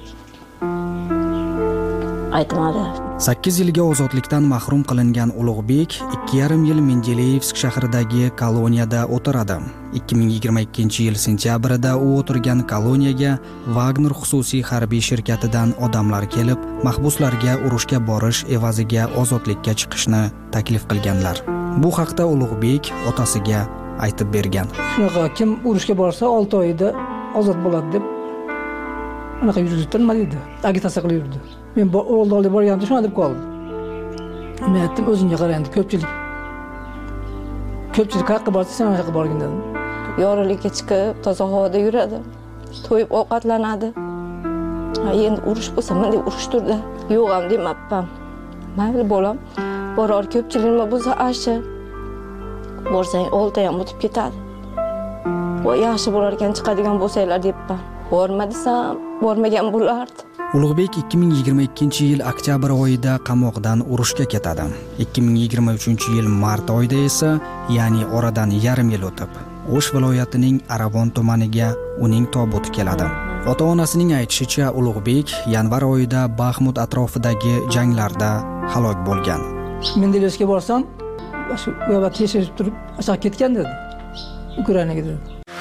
aytmadi. 8 yilga ozodlikdan mahrum qilingan Ulug'bek 2,5 yil Mendeleyevsk shahridagi koloniyada o'tiradi. 2022-yil sentyabrida u o'tirgan koloniyaga Wagner xususiy harbiy shirkatidan odamlar kelib, mahbuslarga urushga borish evaziga ozodlikka chiqishni taklif qilganlar. Bu haqda Ulug'bek otasiga aytib bergan. Shunaqa kim urushga borsa 6 oyda ozod bo'ladi deb anaqa yuritirilmadi edi. Agitatsiya qilyurdi. Men o'g'ilni borganimda shuna deb qoldim. Men aytdim, o'zingga qara endi, ko'pchilik haqqa borsa sen haqqa borgin dedim. Yorug'likka chiqib, toza havoda yuradi. To'yib ovqatlanadi. Endi urush bo'lsa, menday urush turdi. Yo'q ham demabman. Mayli bolam, boror ko'pchilik nima bo'lsa ashi. Borsang 6 ham o'tib ketadi. Voy yaxshi bo'lar ekan chiqadigan bo'lsanglar debman. Borma desam, bormagan bo'lardi. Ulug'bek 2022-yil oktyabr oyida qamoqdan urushga ketadi. 2023-yil mart oyida esa, ya'ni oradan yarim yil o'tib, O'sh viloyatining Aravon tumaniga uning tobuti keladi. Ota-onasining aytishicha, Ulug'bek yanvar oyida Baxmut atrofidagi janglarda halok bo'lgan. Mendelevskga borsam, shu yo'lda tekshirib turib, aşağı ketgan dedi. Ukrainaga dedi.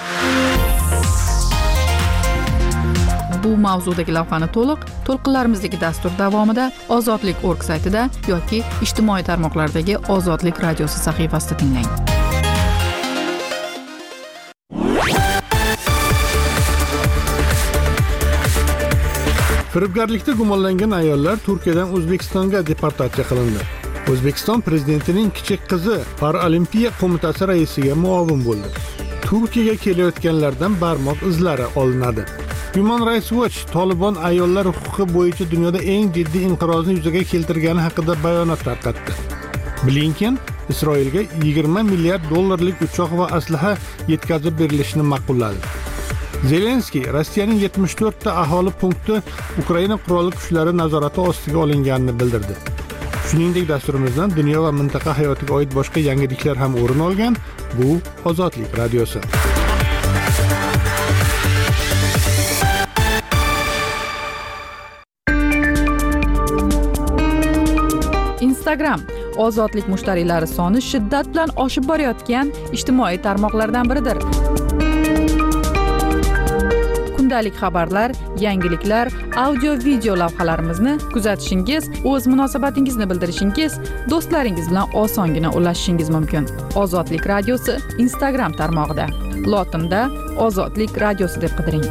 Bu mavzudagi lavhani to'lqinlarimizdagi dastur davomida Ozodlik.org saytida yoki ijtimoiy tarmoqlardagi Ozodlik radiosi sahifasida tinglang. Firibgarlikda gumonlangan ayollar Turkiyadan O'zbekistonga deportatsiya qilindi. O'zbekiston prezidentining kichik qizi Paralimpiya qo'mitasi raisiga muovin bo'ldi. Turkiyaga kelayotganlardan barmoq izlari olinadi. Human Rights Watch Tolibon ayollar huquqi bo'yicha dunyoda eng jiddiy inqirozni yuzaga keltirgani haqida bayonot tarqatdi. Blinken Isroilga 20 milliard dollarlik uchoq va aslaha yetkazib berilishini ma'qulladi. Zelenskiy Rossiyaning 74 ta aholi punkti Ukraina qurolli kuchlari nazorati ostiga olinganini bildirdi. Shuningdek, dasturimizdan dunyo va mintaqa hayotiga oid boshqa yangiliklar ham o'rin olgan. Bu Ozodlik radiosi. Instagram ozodlik mushtariylari soni shiddat bilan oshib borayotgan ijtimoiy tarmoqlardan biridir. Kundalik xabarlar, yangiliklar, audio-video lavhalarimizni kuzatishingiz, o'z munosabatingizni bildirishingiz, do'stlaringiz bilan osongina ulashishingiz mumkin. Ozodlik radiosi Instagram tarmog'ida. Lotinda Ozodlik radiosi deb qidiring.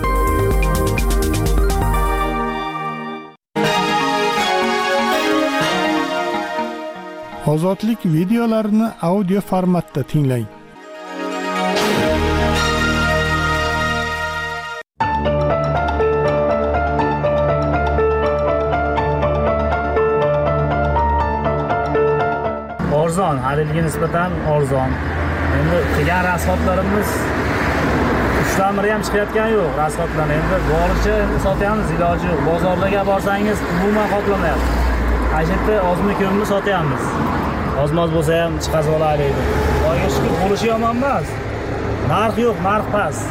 Ozodlik videolarini audio formatda tinglang. Arzon, haliga nisbatan arzon. Endi qilgan rasxotlarimiz ushlamiri ham chiqayotgani yo'q, rasxotlar endi boricha sotyapmiz, iloji yo'q. Bozorlarga borsangiz umuman qoplamayapti. Ajitda ozmi ko'mni sotyapmiz. Ozmoz bo'lsa ham chiqaz olaylik. Oyga shukur bo'lishi yomon emas. Narx yo'q, narx past.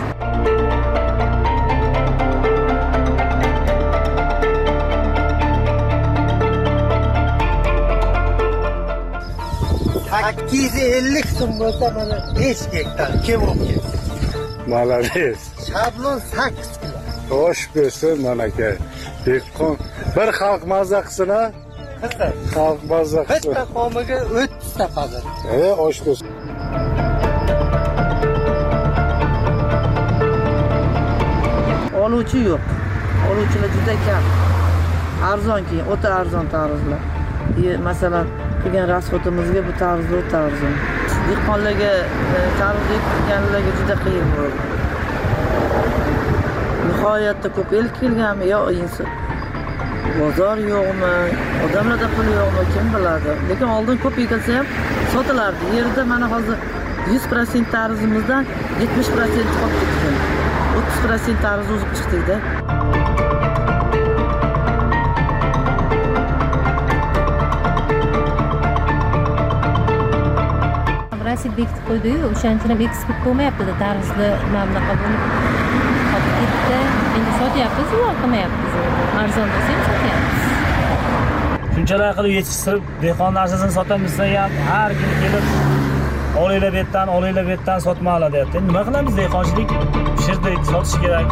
Hakkiz 50 so'm bo'lsa mana 5 gektar kim olib ketdi. Malades. Shablon 8 kilo. Xo'sh bo'lsin manaka. Dehqon bir xalq mazza qilsin-a? Xalq mazza qilsin. Bitta xomiga 30 ta pazar. Osh bo'lsin. Oluvchi yo'q. Oluvchilar juda kam. Arzon keyin, o'ta arzon tarzlar. Masalan, qilgan rasxotimizga bu tarzda o'ta arzon. Dehqonlarga tarzda qilganlarga juda qiyin bo'ldi. Nihoyatda ko'p el kelganmi yo inson bozor yo'qmi, odamlarda pul yo'qmi, kim biladi. Lekin oldin ko'p ekilsa ham sotilardi. Yerda mana hozir 100% tarzimizdan 70% qolib ketgan. 30% tarz o'zib chiqdi-da. Rasib bekitib qo'ydi-yu, o'shanchini eksport bo'lmayapti-da, tarzni mamlaqa bo'lib qolib ketdi. Endi sotyapmiz, ular qilmayapmiz. Arzon bo'lsa ham sotyapmiz. Shunchalar qilib yetishtirib, dehqon narsasini sotamiz ham har kuni kelib olinglar bu yerdan sotmoqlar deyapti. Nima qilamiz, dehqonchilik pishirdik, sotish kerak.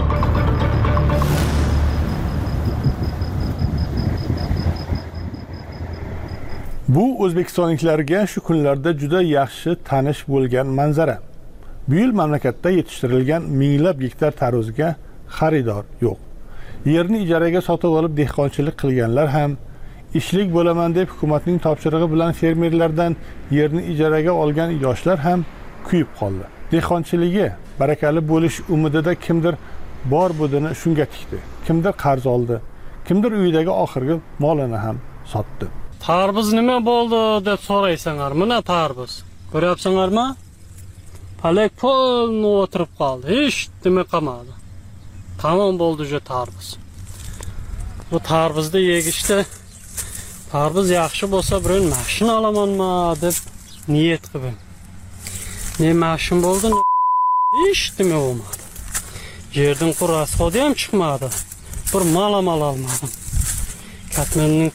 Bu o'zbekistonliklarga shu kunlarda juda yaxshi tanish bo'lgan manzara. Bu yil mamlakatda yetishtirilgan minglab gektar tarvuzga xaridor yo'q. Yerni ijaraga sotib olib dehqonchilik qilganlar ham, ishlik bo'laman deb hukumatning topshirig'i bilan fermerlardan yerni ijaraga olgan yoshlar ham kuyib qoldi. Dehqonchiligi barakali bo'lish umidida kimdir bor budini shunga tikdi. Kimdir qarz oldi, kimdir uyidagi oxirgi molini ham sotdi. Tarvuz nima bo'ldi deb so'raysanlar. Mana tarvuz. Ko'ryapsizlarmi? Palak polni o'tirib qoldi. Hech nima qolmadi. Tamom bo'ldi ju tarvuz. bu tarvuzni yegishdi. Tarvuz yaxshi bo'lsa, biron mashina olamanmi deb niyat qildim. Ne mashina bo'ldi, eshitdim olmadi. Yerdan qur rasxodi ham chiqmadi. Bir malamal olmadim. Katmenning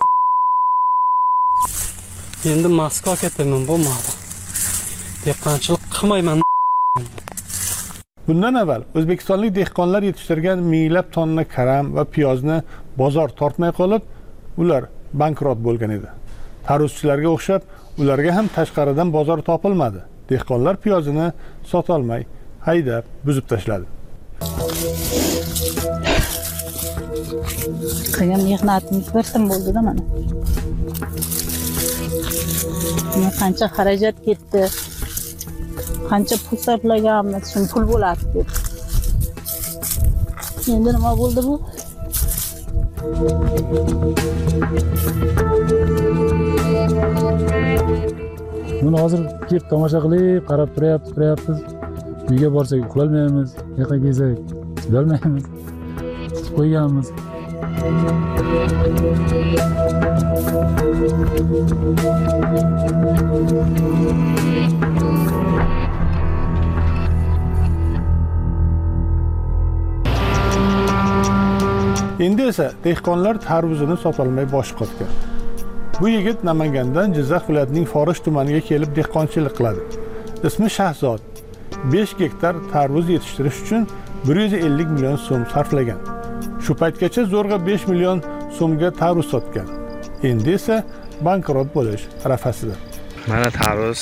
endi Moskva ketaman bo'lmadi. Dehqonchilik qilmayman. Bundan avval o'zbekistonlik dehqonlar yetishtirgan minglab tonna karam va piyozni bozor tortmay qolib, ular bankrot bo'lgan edi. Tarvuzchilarga o'xshab, ularga ham tashqaridan bozor topilmadi. Dehqonlar piyozini sota olmay, haydab, buzib tashladi. Qilgan mehnatimiz bir so'm bo'ldi-da mana. Men qancha xarajat ketdi, qancha pul sarflaganmiz, shun pul bo'ladi deb. Endi nima bo'ldi bu? Buni hozir kelib tomosha qilib, qarab turayapmiz. Uyga borsak uxlolmaymiz, yoqqa kelsak chidolmaymiz. Qo'yganmiz. Endi esa dehqonlar tarvuzini sotolmay bosh qotgan. Bu yigit Namangandan Jizzax viloyatining Forish tumaniga kelib dehqonchilik qiladi. Ismi Shahzod. 5 gektar tarvuz yetishtirish uchun 150 million so'm sarflagan. Shu paytgacha zo'rg'a 5 million so'mga tarvuz sotgan. Endi esa bankrot bo'lish arafasida. Mana tarvuz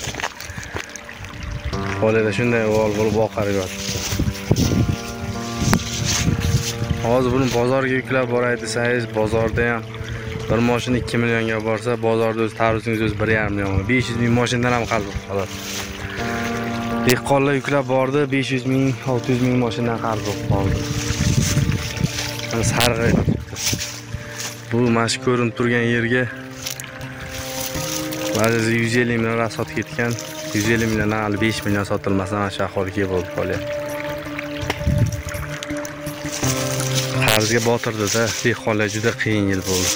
qo'lida shunday o'g'il bo'lib oqarib yotibdi. Hozir buni bozorga yuklab boray desangiz, bozorda ham bir mashina 2 millionga borsa, bozorda o'z tarvuzingiz o'zi 1,5 million. 500 ming mashinadan ham qarz bo'ladi. Dehqonlar yuklab bordi, 500 ming, 600 ming mashinadan qarz bo'ldi. Sarg'ayib. Bu mana ko'rinib turgan yerga ba'zi 150 million sotib ketgan. 150 milliondan hali 5 million sotilmasa mana shu ahvolga bo'lib qolyapti. Qarzga botirdi-da, dehqonlar juda qiyin yil bo'ldi.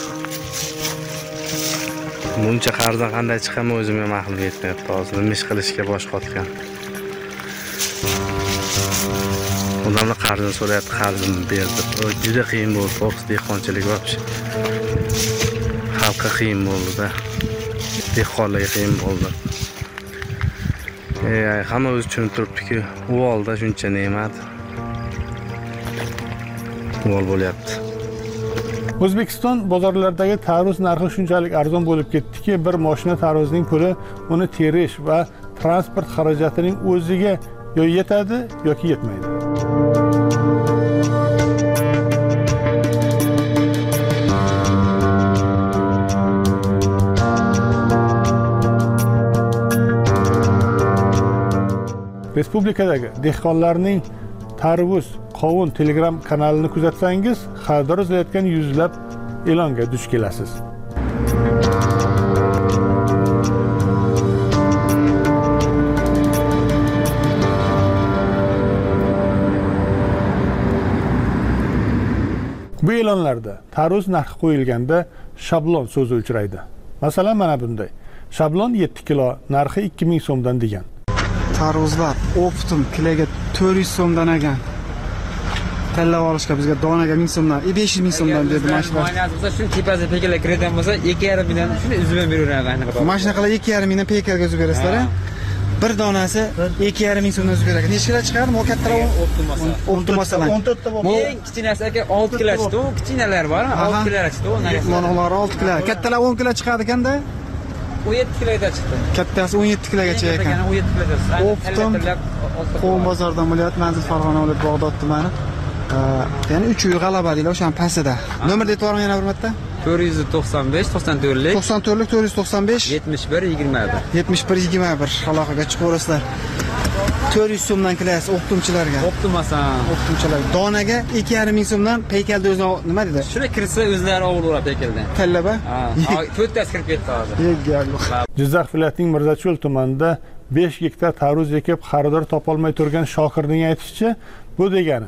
Buncha qarzdan qanday chiqaman o'zim ham aqlim yetmayapti. Hozir nima ish qilishga bosh qotgan. Odamlar qarzini so'rayapti, qarzimni berdi. Juda qiyin bo'ldi, to'g'risi dehqonchilik vobchi. Xalqqa qiyin bo'ldi-da. Dehqonlarga qiyin bo'ldi. Hamma o'zi tushunib turibdi-ki, u holda shuncha ne'mat mol bo'lyapti. O'zbekiston bozorlaridagi tarvuz narxi shunchalik arzon bo'lib ketdiki, bir mashina tarvuzning puli uni terish va transport xarajatining o'ziga yo yetadi yoki yetmaydi. Respublikadagi dehqonlarning tarvuz, qovun Telegram kanalini kuzatsangiz, xaridor izlayotgan yuzlab e'longa duch kelasiz. Bu e'lonlarda tarvuz narxi qo'yilganda shablon so'zi uchraydi. Masalan, mana bunday. Shablon 7 kilo, narxi 2000 so'mdan degan. Tarvuzlar optim kiloga 400 so'mdan ekan. Tanlab olishga bizga donaga 1000 so'mdan, 500 ming so'mdan dedi mashina. Bo'lsa shuni tepasiga pekelga kiradigan bo'lsa 2,5 million shuni uzib beraveradi. Mashina qilib 2,5 mingdan pekelga uzib berasizlar. Bir donasi 2,5 ming so'mdan uzib beradi. Necha kilo chiqadi? Bu kattalar optim masalan. 14 ta bor. Eng kichkinasi aka 6 kilo chiqdi. U kichkinalar bormi? 6 kilo chiqdi. Monolar 6 kilo. Kattalar 10 kilo chiqadi ekanda. 17 kiloga chiqdi. Kattasi 17 kilogacha ekan. 17 kiloga. Optim Qo'm bozoridan viloyat manzil Farg'ona viloyat Bog'dod tumani. Ya'ni 3 uy g'alaba deylar o'sha pastida. Nomerni aytib o'raman yana bir marta. 495 94lik 94lik 495 71 21 71 21 aloqaga chiqaverasizlar. 400 so'mdan kirasiz optimchilarga. Optimasan. Optimchilar. Donaga 2,5 ming so'mdan peykalda o'zi nima dedi? Shuna kirsa o'zlari olaveradi peykaldan. Tallaba? Ha, 4 tas kirib ketdi hozir. Jizzax viloyatining Mirzacho'l tumanida 5 gektar tarvuz ekib xaridor topolmay turgan Shokirning aytishicha, bu degani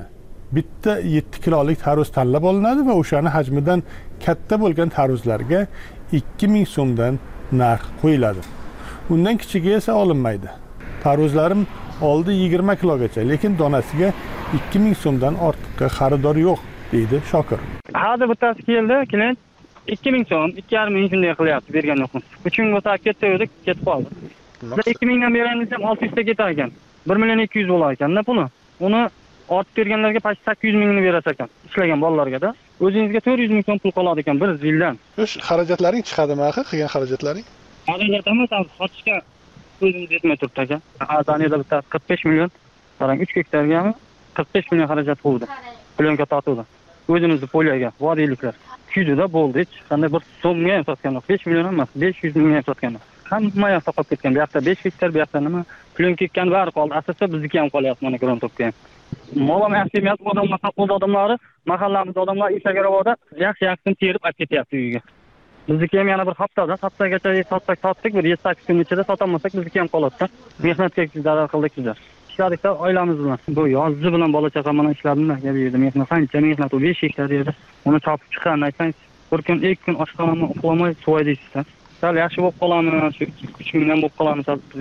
bitta 7 kilolik tarvuz tanlab olinadi va o'shani hajmidan katta bo'lgan tarvuzlarga 2000 so'mdan narx qo'yiladi. Undan kichigi esa olinmaydi. Tarvuzlarim oldi 20 kilogacha, lekin donasiga 2000 so'mdan ortiqqa xaridor yo'q, deydi Shokir. Hozir bittasi keldi, klient 2000 so'm, 2500 shunday qilyapti, bergan yo'qmiz. 3 kun o'tib ketdik, ketib qoldi. 2000 dan berganimiz ham 600 ta ketar ekan. 1.200.000 bo'lar ekan-da puli. Uni ortib berganlarga past 800 mingni berasiz ekan, ishlagan bolalarga-da. O'zingizga 400 ming so'm pul qoladi ekan bir yildan. O'sh xarajatlaring chiqadimi, axir qilgan xarajatlaring? Xarajatimiz sotishga o'zimiz yetmay turibdi aka. Azaniyada bitta 45 million, qarang 3 gektargami 45 million xarajat bo'ldi. Plyonka tortuvdi. O'zimizni polyaga, vodiyliklar. Kuzida bo'ldi, hech qanday bir so'mga ham sotgan yo'q. 5 million emas, 500 mingga ham sotgan yo'q. Hamma yoqda qolib ketgan. Bu yoqda 5 gektar, bu yoqda nima? Plyonka ketgan bari qoldi. Asosda bizniki ham qolyapti mana Grontopga ham. Molam yaxshi emas, odamlar qapqo'z odamlari, mahallamizda odamlar Isagarovda yaxshi terib olib ketyapti uyiga. Bizniki ham yana bir haftagacha sotsak, bir 7-8 kun ichida sotolmasak bizniki ham qoladi-da. Mehnatga zarar qildik bizlar. Ishladikda oilamiz bilan. Bu yozgi bilan bola chaqa bilan ishladim-da, bu yerda mehnat qancha mehnat, 5 gektar yerda. Uni chopib chiqqan aytsangiz, bir kun, 2 kun oshxonamni uxlamay suvaydaysiz-da. Sal yaxshi bo'lib qolamiz, shu 3 million bo'lib qolamiz,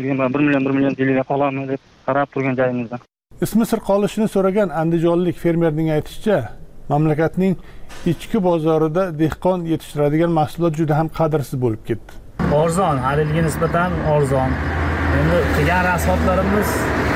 1 million yilga qolamiz deb qarab turgan joyimizda. Ismi sir qolishini so'ragan andijonlik fermerning aytishicha, mamlakatning ichki bozorida dehqon yetishtiradigan mahsulot juda ham qadrsiz bo'lib ketdi. Arzon, har yilga nisbatan arzon. Endi qilgan rasxodlarimiz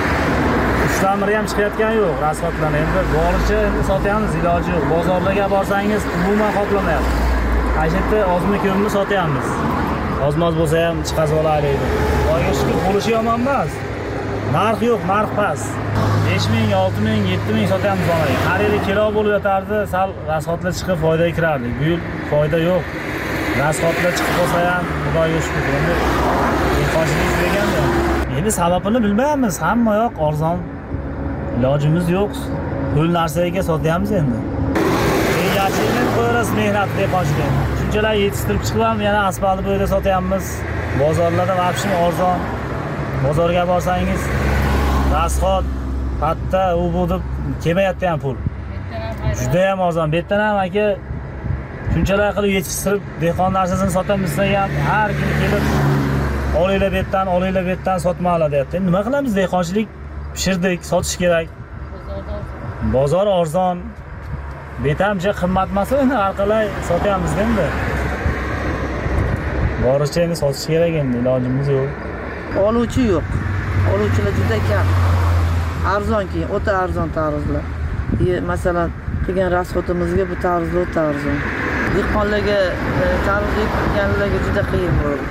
uchtamiri ham chiqayotgani yo'q, rasxodlar endi boricha endi sotyapmiz, iloji yo'q. Bozorlarga borsangiz umuman qoplamayapti. Aytdi, ozmi ko'pmi sotyapmiz. Ozmoz bo'lsa ham chiqazib olaylik. Oyga shukur bo'lishi yomon emas. Narx yo'q, narx past. 5000, 6000, 7000 sotyapmiz onaga. Har yili kilo bo'lib yotardi, sal rasxodlar chiqib foydaga kirardik. Bu yil foyda yo'q. Rasxodlar chiqib qolsa ham Xudoga shukr. Endi qo'shimcha deganda. Endi sababini bilmaymiz. Hamma yoq arzon. Ilojimiz yo'q. Pul narsaga sotyapmiz endi. Yaxshilik qo'yamiz mehnat deb qo'shgan. Shunchalar yetishtirib chiqib ham yana asfalt bo'yida sotyapmiz. Bozorlarda vaqtim arzon. Bozorga borsangiz rasxod, patta, u bu deb kelmayapti ham pul. Juda ham arzon. Bu yerdan ham aka shunchalar qilib yetishtirib dehqon narsasini sotamiz ham har kun kelib olinglar bu yerdan sotmoqlar deyapti. Nima qilamiz? Dehqonchilik pishirdik, sotish kerak. Bozor arzon. Betamcha qimmat emas, uni har qalay sotyapmiz endi. Boricha endi sotish kerak endi, ilojimiz yo'q. Oluvchi yo'q. Oluvchilar juda kam. Arzonki, o'ta arzon tarvuzlar. Masalan, qilgan rasxotimizga bu tarvuzlar o'ta arzon. Dehqonlarga tarvuz ekkanlarga juda qiyin bo'ldi.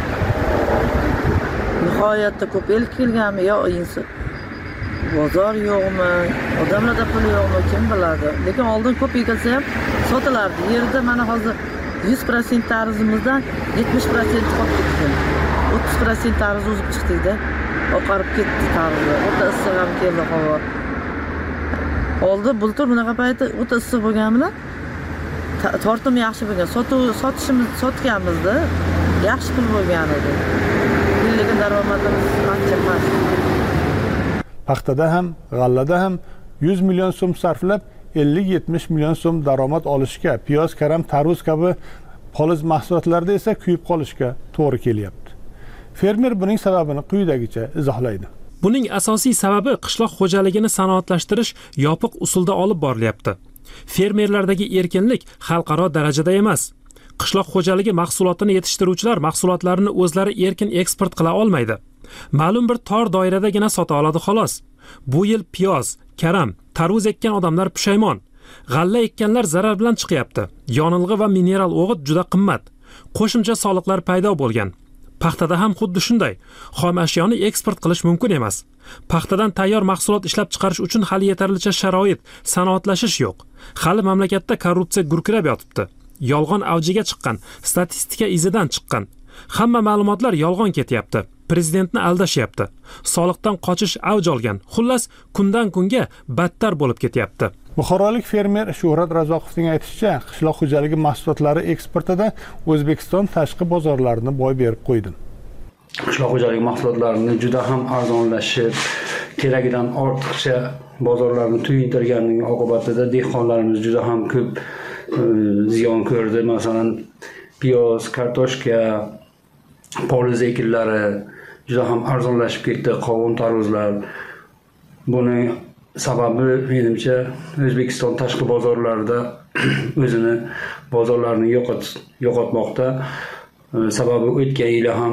Nihoyatda ko'p el kelganmi yo inson bozor yo'qmi, odamlarda pul yo'qmi, kim biladi. Lekin oldin ko'p ekilsa ham sotilardi. Yerda mana hozir 100% tarvuzimizdan 70% qolib ketdi. 30% tarvuz o'zib chiqdi-da. Oqarib ketdi tarvuz. O'ta issiq ham keldi havo. Oldin bultur bunaqa payti o'ta issiq bo'lgan bilan tortim yaxshi bo'lgan. Sotganmizda yaxshi pul bo'lgan edi. Lekin daromadimiz ancha past. Paxtada ham, g'allada ham 100 million so'm sarflab 50-70 million so'm daromad olishga, piyoz, karam, tarvuz kabi poliz mahsulotlarda esa kuyib qolishga to'g'ri kelyapti. Fermer buning sababini quyidagicha izohlaydi. Buning asosiy sababi qishloq xo'jaligini sanoatlashtirish yopiq usulda olib borilyapti. Fermerlardagi erkinlik xalqaro darajada emas. Qishloq xo'jaligi mahsulotini yetishtiruvchilar mahsulotlarini o'zlari erkin eksport qila olmaydi. Ma'lum bir tor doiradagina sota oladi xolos. Bu yil piyoz, karam, tarvuz ekkan odamlar pushaymon. G'alla ekkanlar zarar bilan chiqyapti. Yonilg'i va mineral o'g'it juda qimmat. Qo'shimcha soliqlar paydo bo'lgan. Paxtada ham xuddi shunday. Xom ashyoni eksport qilish mumkin emas. Paxtadan tayyor mahsulot ishlab chiqarish uchun hali yetarlicha sharoit, sanoatlashish yo'q. Hali mamlakatda korrupsiya gurkirab yotibdi. Yolg'on avjiga chiqqan, statistika izidan chiqqan. Hamma ma'lumotlar yolg'on ketyapti. Prezidentni aldashyapti. Soliqdan qochish avj olgan. Xullas, kundan kunga battar bo'lib ketyapti. Buxorolik fermer Shuhrat Razoqovning aytishicha, qishloq xo'jaligi mahsulotlari eksportida O'zbekiston tashqi bozorlarini boy berib qo'ydi. qishloq xo'jaligi mahsulotlarini juda ham arzonlashib, keragidan ortiqcha bozorlarni to'yintirganning oqibatida dehqonlarimiz juda ham ko'p ziyon ko'rdi. Masalan, piyoz, kartoshka, poliz ekinlari juda ham arzonlashib ketdi, qovun, tarvuzlar. Buni sababi menimcha O'zbekiston tashqi bozorlarida o'zini bozorlarini yo'qotmoqda. Sababi o'tgan yil ham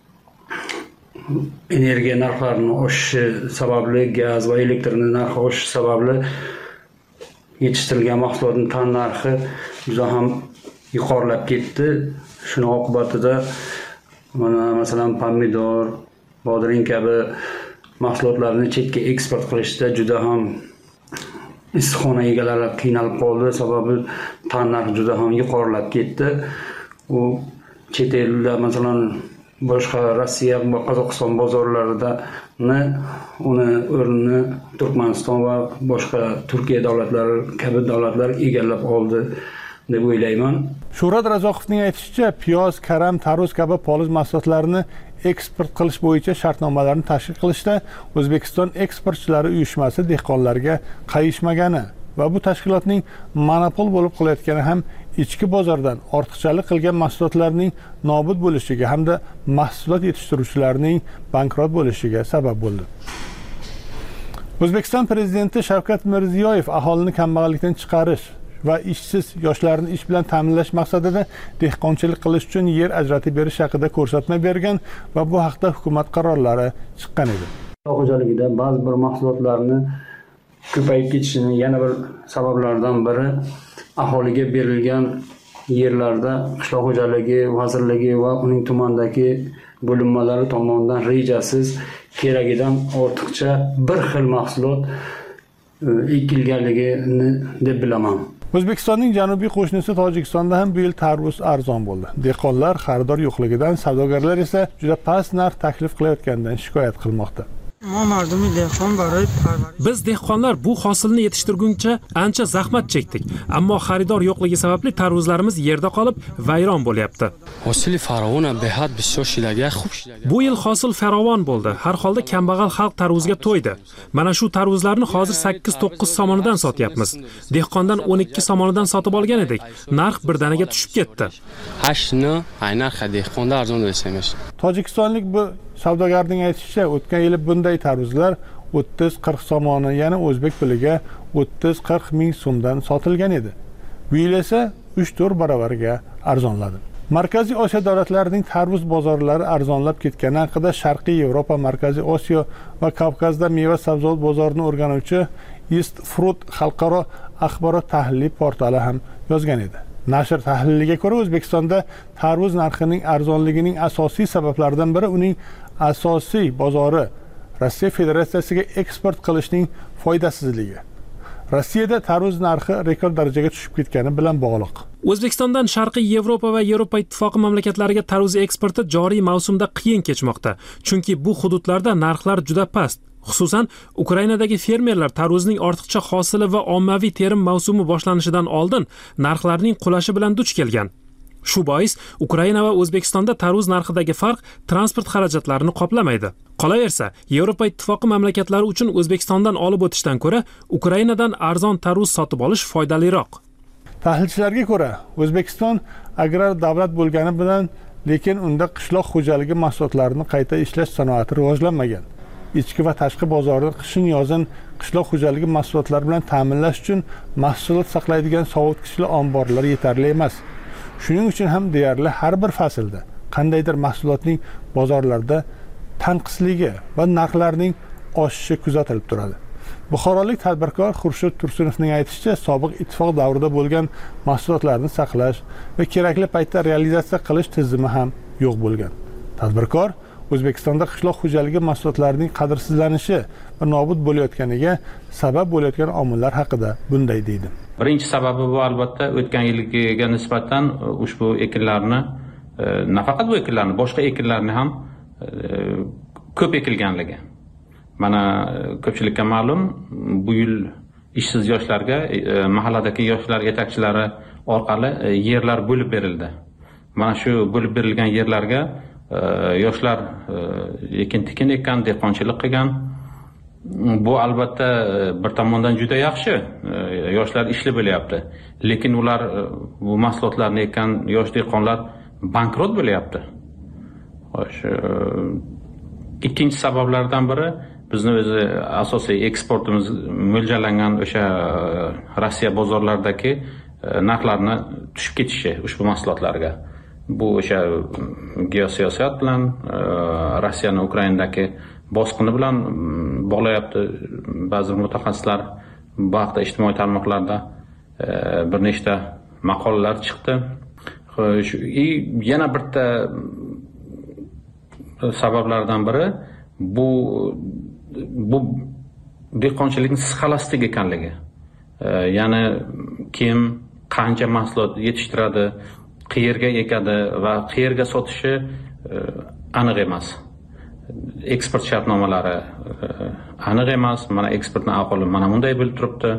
energiya narxlarining oshishi sababli, gaz va elektrning narxi oshishi sababli yetishtirilgan mahsulotning tan narxi juda ham yuqorilab ketdi. Shuning oqibatida mana masalan pomidor, bodring kabi mahsulotlarni chetga eksport qilishda juda ham issiqxona egalari qiynalib qoldi. Sababi tan narxi juda ham yuqorilab ketdi. U chet elda masalan boshqa Rossiya va Qozog'iston bozorlarida uni o'rnini Turkmaniston va boshqa Turkiya davlatlari kabi davlatlar egallab oldi deb o'ylayman. Shuhrat Razoqovning aytishicha, piyoz, karam, tarvuz kabi poliz mahsulotlarini eksport qilish bo'yicha shartnomalarni tashkil qilishda O'zbekiston eksportchilari uyushmasi dehqonlarga qayishmagani va bu tashkilotning monopol bo'lib qolayotgani ham ichki bozordan ortiqchalik qilgan mahsulotlarning nobud bo'lishiga hamda mahsulot yetishtiruvchilarning bankrot bo'lishiga sabab bo'ldi. O'zbekiston prezidenti Shavkat Mirziyoyev aholini kambag'allikdan chiqarish va ishsiz yoshlarni ish bilan ta'minlash maqsadida dehqonchilik qilish uchun yer ajratib berish haqida ko'rsatma bergan va bu haqda hukumat qarorlari chiqqan edi. Qishloq xo'jaligida ba'zi bir mahsulotlarni ko'payib ketishining yana bir sabablaridan biri aholiga berilgan yerlarda qishloq xo'jaligi vazirligi va uning tumandagi bo'linmalari tomonidan rejasiz keragidan ortiqcha bir xil mahsulot ekilganligini deb bilaman. O'zbekistonning janubiy qo'shnisi Tojikistonda ham bu yil tarvuz arzon bo'ldi. Dehqonlar xaridor yo'qligidan, savdogarlar esa juda past narx taklif qilayotganidan shikoyat qilmoqda. Biz dehqonlar bu hosilni yetishtirguncha ancha zahmat chekdik, ammo xaridor yo'qligi sababli tarvuzlarimiz yerda qolib vayron bo'lyapti. Bu yil hosil farovon bo'ldi. Har holda kambag'al xalq tarvuzga to'ydi. Mana shu tarvuzlarni hozir 8-9 somonidan sotyapmiz. Dehqondan 12 somonidan sotib olgan edik. Narx birdaniga tushib ketdi. Tojikistonlik bu savdogarning aytishicha, o'tgan yili bunday tarvuzlar 30-40 somoni, ya'ni o'zbek piliga 30-40 ming so'mdan sotilgan edi. Bu yil esa 3-4 barobarga arzonladi. Markaziy Osiyo davlatlarining tarvuz bozorlari arzonlab ketgani haqida Sharqiy Yevropa, Markaziy Osiyo va Kavkazda meva-sabzavot bozorini o'rganuvchi East Fruit xalqaro axborot tahliliy portali ham yozgan edi. Nashr tahliliga ko'ra, O'zbekistonda tarvuz narxining arzonligining asosiy sabablaridan biri uning asosiy bozori Rossiya Federatsiyasiga eksport qilishning foydasizligi. Rossiyada tarvuz narxi rekord darajaga tushib ketgani bilan bog'liq. O'zbekistondan Sharqiy Yevropa va Yevropa Ittifoqi mamlakatlariga tarvuz eksporti joriy mavsumda qiyin kechmoqda, chunki bu hududlarda narxlar juda past. Xususan, Ukrainadagi fermerlar tarvuzning ortiqcha hosili va ommaviy terim mavsumi boshlanishidan oldin narxlarning qulashi bilan duch kelgan. Shu bois Ukraina va O'zbekistonda tarvuz narxidagi farq transport xarajatlarini qoplamaydi. Qolaversa, Yevropa Ittifoqi mamlakatlari uchun O'zbekistondan olib o'tishdan ko'ra Ukrainadan arzon tarvuz sotib olish foydaliroq. Tahlilchilarga ko'ra, O'zbekiston agrar davlat bo'lgani bilan, lekin unda qishloq xo'jaligi mahsulotlarini qayta ishlash sanoati rivojlanmagan. Ichki va tashqi bozorda qishin-yozin qishloq xo'jaligi mahsulotlari bilan ta'minlash uchun mahsulot saqlaydigan sovutgichli omborlar yetarli emas. Shuning uchun ham deyarli har bir faslda qandaydir mahsulotning bozorlarda tanqisligi va narxlarning oshishi kuzatilib turadi. Buxorolik tadbirkor Xurshid Tursunovning aytishicha, sobiq ittifoq davrida bo'lgan mahsulotlarni saqlash va kerakli paytda realizatsiya qilish tizimi ham yo'q bo'lgan. Tadbirkor O'zbekistonda qishloq xo'jaligi mahsulotlarining qadrsizlanishi va nobud bo'layotganiga sabab bo'layotgan omillar haqida bunday deydi. Birinchi sababi bu albatta o'tgan yilgiga nisbatan ushbu ekinlarni, nafaqat bu ekinlarni, boshqa ekinlarni ham ko'p ekilganligi. Mana ko'pchilikka ma'lum, bu yil ishsiz yoshlarga mahalladagi yoshlar yetakchilari orqali yerlar bo'lib berildi. Mana shu bo'lib berilgan yerlarga yoshlar ekin tikin ekkan, dehqonchilik qilgan. Bu albatta bir tomondan juda yaxshi. Yoshlar ishli bo'lyapti. Lekin ular bu mahsulotlarni ekkan yosh dehqonlar bankrot bo'lyapti. Ikkinchi sabablardan biri bizni o'zi asosiy eksportimiz mo'ljallangan o'sha Rossiya bozorlaridagi narxlarni tushib ketishi ushbu mahsulotlarga. Bu o'sha geosiyosat bilan Rossiyaning Ukrainadagi bosqini bilan bog'layapti. Ba'zi mutaxassislar bu haqda ijtimoiy tarmoqlarda bir nechta maqolalar chiqdi. Yana bitta sabablardan biri bu dehqonchilikning sxolastik ekanligi. Ya'ni kim qancha mahsulot yetishtiradi, qayerga ekadi va qayerga sotishi aniq emas. Eksport shartnomalari aniq emas. Mana eksportning ahvoli mana bunday bo'lib turibdi.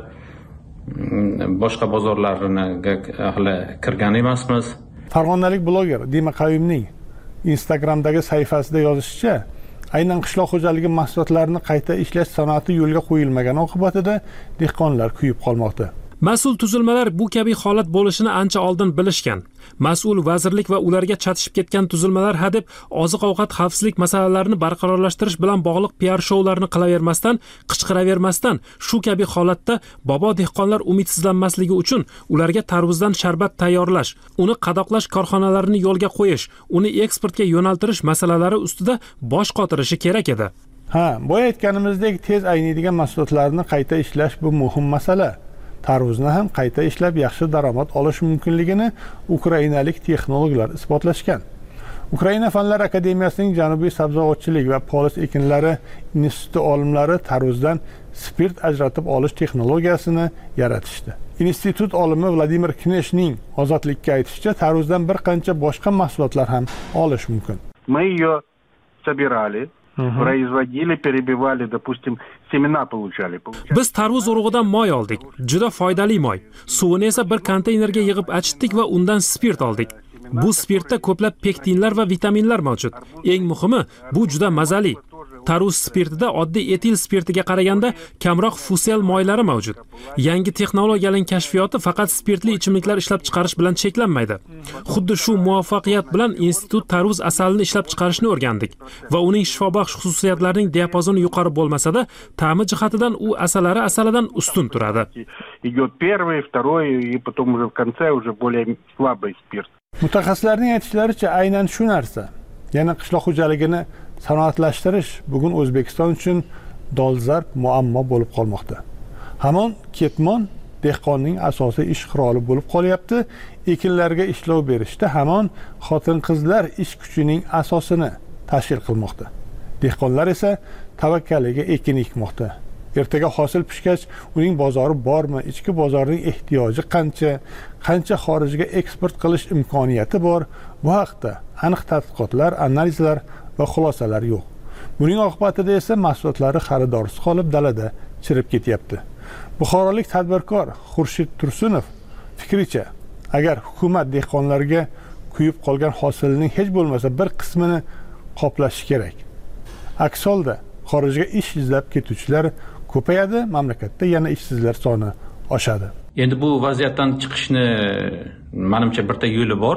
Boshqa bozorlarga hali kirgan emasmiz. Farg'onalik bloger Dima Qayumning Instagramdagi sahifasida yozishicha, aynan qishloq xo'jaligi mahsulotlarini qayta ishlash sanoati yo'lga qo'yilmagani oqibatida dehqonlar kuyib qolmoqda. Mas'ul tuzilmalar bu kabi holat bo'lishini ancha oldin bilishgan. Mas'ul vazirlik va ularga chatishib ketgan tuzilmalar hadeb oziq-ovqat xavfsizlik masalalarini barqarorlashtirish bilan bog'liq PR shoularni qilavermasdan, qichqiravermasdan, shu kabi holatda bobo dehqonlar umidsizlanmasligi uchun ularga tarvuzdan sharbat tayyorlash, uni qadoqlash korxonalarini yo'lga qo'yish, uni eksportga yo'naltirish masalalari ustida bosh qotirishi kerak edi. Boya aytganimizdek, tez ayniydigan mahsulotlarni qayta ishlash bu muhim masala. Tarvuzni ham qayta ishlab yaxshi daromad olish mumkinligini ukrainalik texnologlar isbotlashgan. Ukraina Fanlar akademiyasining Janubiy sabzavotchilik va polis ekinlari instituti olimlari tarvuzdan spirt ajratib olish texnologiyasini yaratishdi. Institut olimi Vladimir Kneshning Ozodlikka aytishicha, tarvuzdan bir qancha boshqa mahsulotlar ham olish mumkin. Мы ее собирали, производили, перебивали, допустим, semena получали. Biz tarvuz urug'idan moy oldik. Juda foydali moy. Suvini esa bir konteynerga yig'ib achitdik va undan spirt oldik. Bu spirtda ko'plab pektinlar va vitaminlar mavjud. Eng muhimi, bu juda mazali. Tarvuz spirtida oddiy etil spirtiga qaraganda kamroq fusel moylari mavjud. Yangi texnologiyaning kashfiyoti faqat spirtli ichimliklar ishlab chiqarish bilan cheklanmaydi. Xuddi shu muvaffaqiyat bilan institut tarvuz asalini ishlab chiqarishni o'rgandik va uning shifobaxsh xususiyatlarining diapazoni yuqori bo'lmasa-da, ta'mi jihatidan u asalari asalidan ustun turadi. Идет первый, второй и потом уже в конце уже более слабый спирт. Mutaxassislarning aytishlaricha, aynan shu narsa, yana qishloq xo'jaligini sanoatlashtirish bugun O'zbekiston uchun dolzarb muammo bo'lib qolmoqda. Hamon ketmon dehqonning asosiy ish quroli bo'lib qolyapti. Ekinlarga ishlov berishda hamon xotin-qizlar ish kuchining asosini tashkil qilmoqda. Dehqonlar esa tavakkaliga ekin ekmoqda. Ertaga hosil pishgach, uning bozori bormi, ichki bozorning ehtiyoji qancha xorijga eksport qilish imkoniyati bor, bu haqda aniq tadqiqotlar, analizlar va xulosalar yo'q. Buning oqibatida esa mahsulotlari xaridorsiz qolib dalada chirib ketyapti. Buxorolik tadbirkor Xurshid Tursunov fikricha, agar hukumat dehqonlarga kuyib qolgan hosilning hech bo'lmasa bir qismini qoplashi kerak. Aks holda xorijga ish izlab ketuvchilar ko'payadi, mamlakatda yana ishsizlar soni oshadi. Endi bu vaziyatdan chiqishni menimcha birta yo'li bor.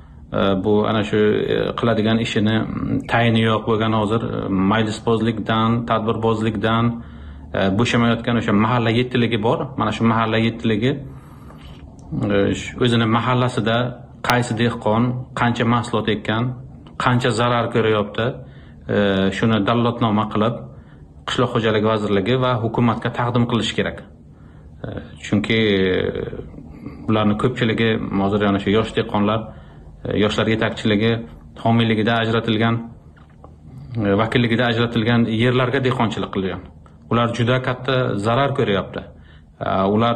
Bu ana shu qiladigan ishini tayini yo'q bo'lgan hozir majlisbozlikdan, tadbirbozlikdan bo'shamayotgan o'sha mahalla yettiligi bor. Mana shu mahalla yettiligi o'zini mahallasida qaysi dehqon qancha mahsulot ekkan, qancha zarar ko'ryapti, shuni dallotnoma qilib Qishloq xo'jaligi vazirligi va hukumatga taqdim qilish kerak. Chunki ularning ko'pchiligi hozir yana shu yosh dehqonlar, yoshlar yetakchiligi homiyligida ajratilgan, vakilligida ajratilgan yerlarga dehqonchilik qilgan. Ular juda katta zarar ko'ryapti. Ular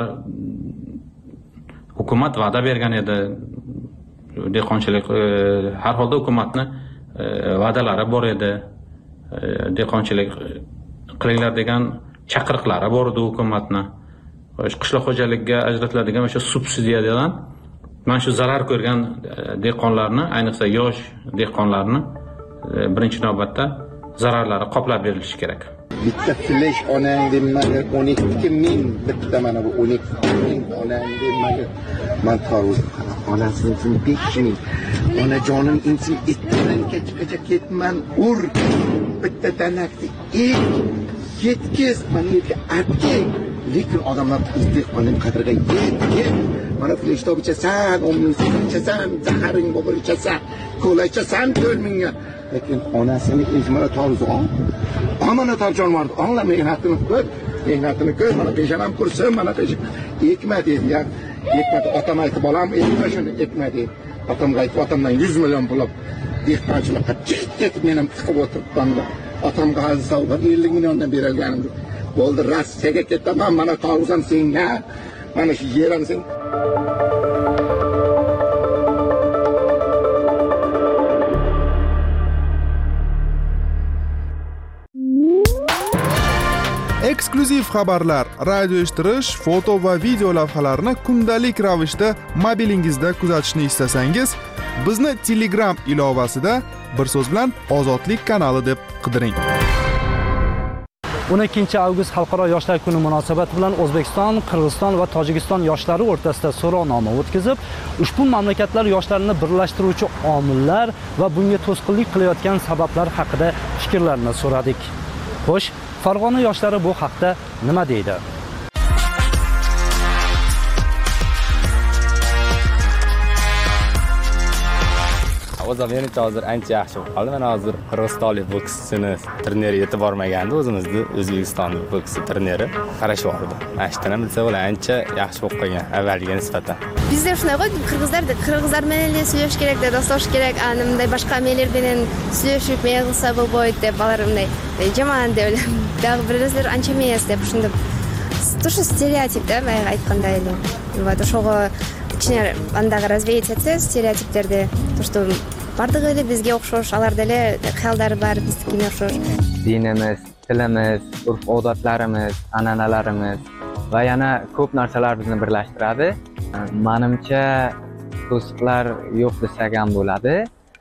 hukumat va'da bergan edi. Dehqonchilik har holda hukumatning va'dalari bor edi. Dehqonchilik qilinglar degan chaqiriqlari bor edi hukumatning. Qishloq xo'jaligiga ajratiladigan o'sha subsidiyadan mana shu zarar ko'rgan dehqonlarni, ayniqsa yosh dehqonlarni birinchi navbatda zararlari qoplab berilishi kerak. Bitta flash onang demaga 12 ming, bitta mana bu 12 ming onang demaga man tarvuz onasi uchun 5 ming. Onajonim uchun itdan kechgacha ketman ur. Bitta tanakni yetkiz maniga atging. Lekin odamlar istiqbolning qadriga yetgan. Mana flashtob ichasan, omnisiz ichasan, zaharing bor ichasan, kola ichasan 4 mingga. Lekin onasini ijmara tarvuz mana tarjon var. Anla mehnatini ko'r, mana peshanam kursin, mana peshan. Ekma dedi ya. Ekmadi, otam aytib bolam, ekma shuni, ekma dedi. Otamga aytib, otamdan 100 million pul olib, dehqonchilikqa ketib men ham tiqib o'tiribman. Otamga hozir savdo 50 milliondan berilganim. Bo'ldi, Rossiyaga ketaman, mana tarvuzam senga. Mana shu yerim sen. Eksklyuziv xabarlar, radio eshittirish, foto va video lavhalarni kundalik ravishda mobilingizda kuzatishni istasangiz, bizni Telegram ilovasida bir so'z bilan Ozodlik kanali deb qidiring. 12 avgust Xalqaro yoshlar kuni munosabati bilan O'zbekiston, Qirg'iziston va Tojikiston yoshlari o'rtasida so'rovnoma o'tkazib, ushbu mamlakatlar yoshlarini birlashtiruvchi omillar va bunga to'sqinlik qilayotgan sabablar haqida fikrlarini so'radik. Xo'sh, Farg'ona yoshlari bu haqda nima deydi? O'zim menimcha hozir ancha yaxshi bo'lib qoldi. Mana hozir qirg'izistonlik bokschini turniri yetib bormagandi, o'zimizning O'zbekistonlik boks turniri qarashvordi. Ashtadan bilsa bo'la ancha yaxshi bo'lib qolgan avvalgiga nisbatan. Bizda shunday qo'y, qirg'izlar bilan сөйлеш kerak, do'stlash kerak, bunday boshqa ammalar bilan сөйлешib, men qilsa bo'lmaydi deb bolarimday. Jamon deb o'ylayman. Birazlar ancha emas deb shunda. Тоже стереотипda men aytganday. Va o'shoga ichine andaga развеять etsa stereotiplarni, то что bardag'ili bizga o'xshash, alarda xayollar bor, bizga o'xshash. Dinimiz, tilimiz, urf-odatlarimiz, an'analarimiz va yana ko'p narsalar bizni birlashtiradi. Menimcha to'siqlar yo'q desak ham bo'ladi.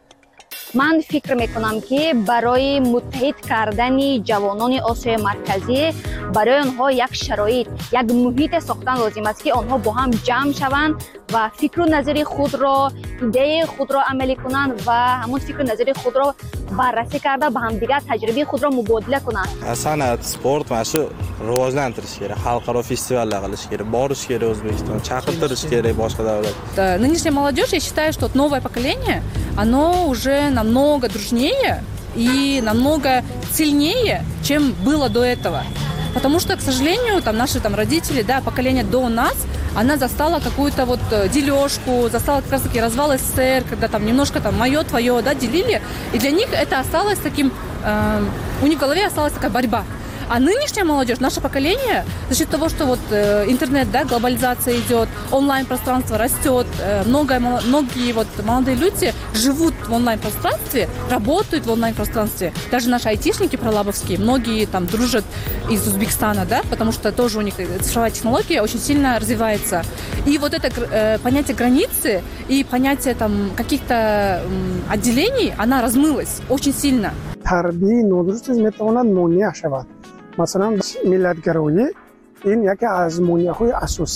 من فکر میکنم که برای متحد کردن جوانان آسیای مرکزی برای آنها یک شرایط، یک محیط ساختن لازم است که آنها با هم جمع شوند و فکر و نظر خود را، ایده خود را عملی کنند و همون فکر و نظر خود را بررسی کرده با هم دیگر تجربه خود را مبادله کنند. San'at, sport mana shu rivojlantirish kerak, xalqaro festivallar qilish kerak, borish kerak O'zbekiston, chaqirtirish kerak boshqa davlat. Нынешняя молодежь, я считаю, что новое поколение, оно уже намного дружнее и намного сильнее, чем было до этого. Потому что, к сожалению, наши родители, поколение до нас, она застала какую-то дележку, застала как раз-таки развал СССР, когда немножко мое, твое, делили. И для них это осталось таким, у них в голове осталась такая борьба. А нынешняя молодежь, наше поколение, за счет того, что интернет, глобализация идет, онлайн-пространство растет, многие молодые люди живут в онлайн-пространстве, работают в онлайн-пространстве. Даже наши айтишники пролабовские, многие дружат из Узбекистана, потому что тоже у них цифровая технология очень сильно развивается. И это понятие границы и понятие каких-то отделений, она размылась очень сильно. تربیت نادرست میتواند مانع شود. مثلا ملتگرایی این یکی از مانع‌های اساسی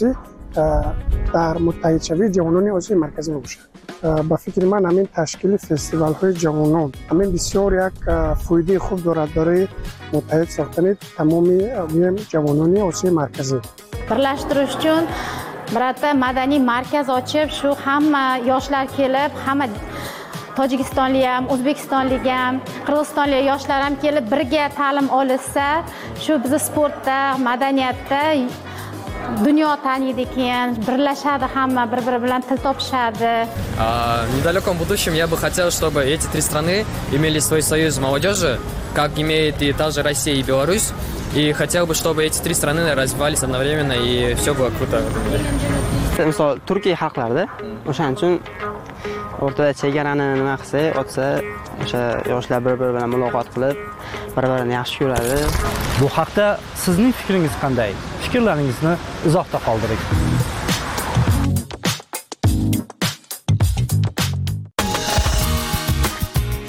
در متحد شوی جوانان آسیای مرکزی میباشد. به فکر من همین تشکیل فستیوال‌های جوانان همین بسیار یک فایده خوب دارد برای متحد ساختن تمام جوانان آسیای مرکزی. birlashtirish uchun birorta madaniy markaz ochib, shu hamma yoshlar kelib, hamma Tojikistonlik ham, O'zbekistonlik ham, Qirg'izistonlik yoshlar ham kelib birga ta'lim olsa, shu bizni sportda, madaniyatda dunyo taniydi ekan, birlashadi hamma, bir-biri bilan til topishadi. В недалеком будущем я бы хотел, чтобы эти три страны имели свой союз молодежи, как имеет и та же Россия и Беларусь. И хотел бы, чтобы эти три страны развивались одновременно и все было круто. Misol Turkiya xalqlarida o'shaning uchun o'rtada chegarani nima qilsa, o'tsa, o'sha yoshlar bir-biri bilan muloqot qilib, bir-birini yaxshi ko'radi. Bu haqda sizning fikringiz qanday? Fikrlaringizni izohda qoldiring.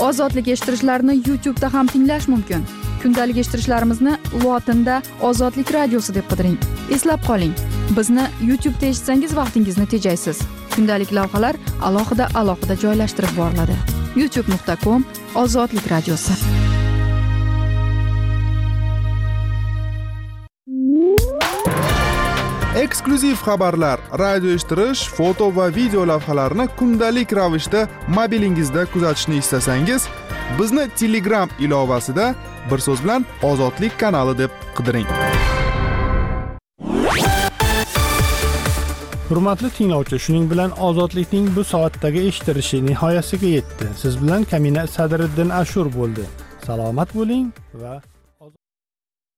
Ozodlik eshittirishlarni YouTube'da ham tinglash mumkin. Kundalik eshittirishlarimizni lotinda Ozodlik radiosi deb qidiring. Eslab qoling, bizni YouTube'da eshitsangiz vaqtingizni tejaysiz. Kundalik lavhalar alohida joylashtirib boriladi. youtube.com Ozodlik radiosi. Eksklyuziv xabarlar, radio eshittirish, foto va video lavhalarni kundalik ravishda mobilingizda kuzatishni istasangiz, bizni Telegram ilovasida bir so'z bilan Ozodlik kanali deb qidiring. Hurmatli tinglovchi, shuning bilan Ozodlikning bu soatdagi eshittirishi nihoyasiga yetdi. Siz bilan Kamina Sadriddin Ashur bo'ldi. Salomat bo'ling va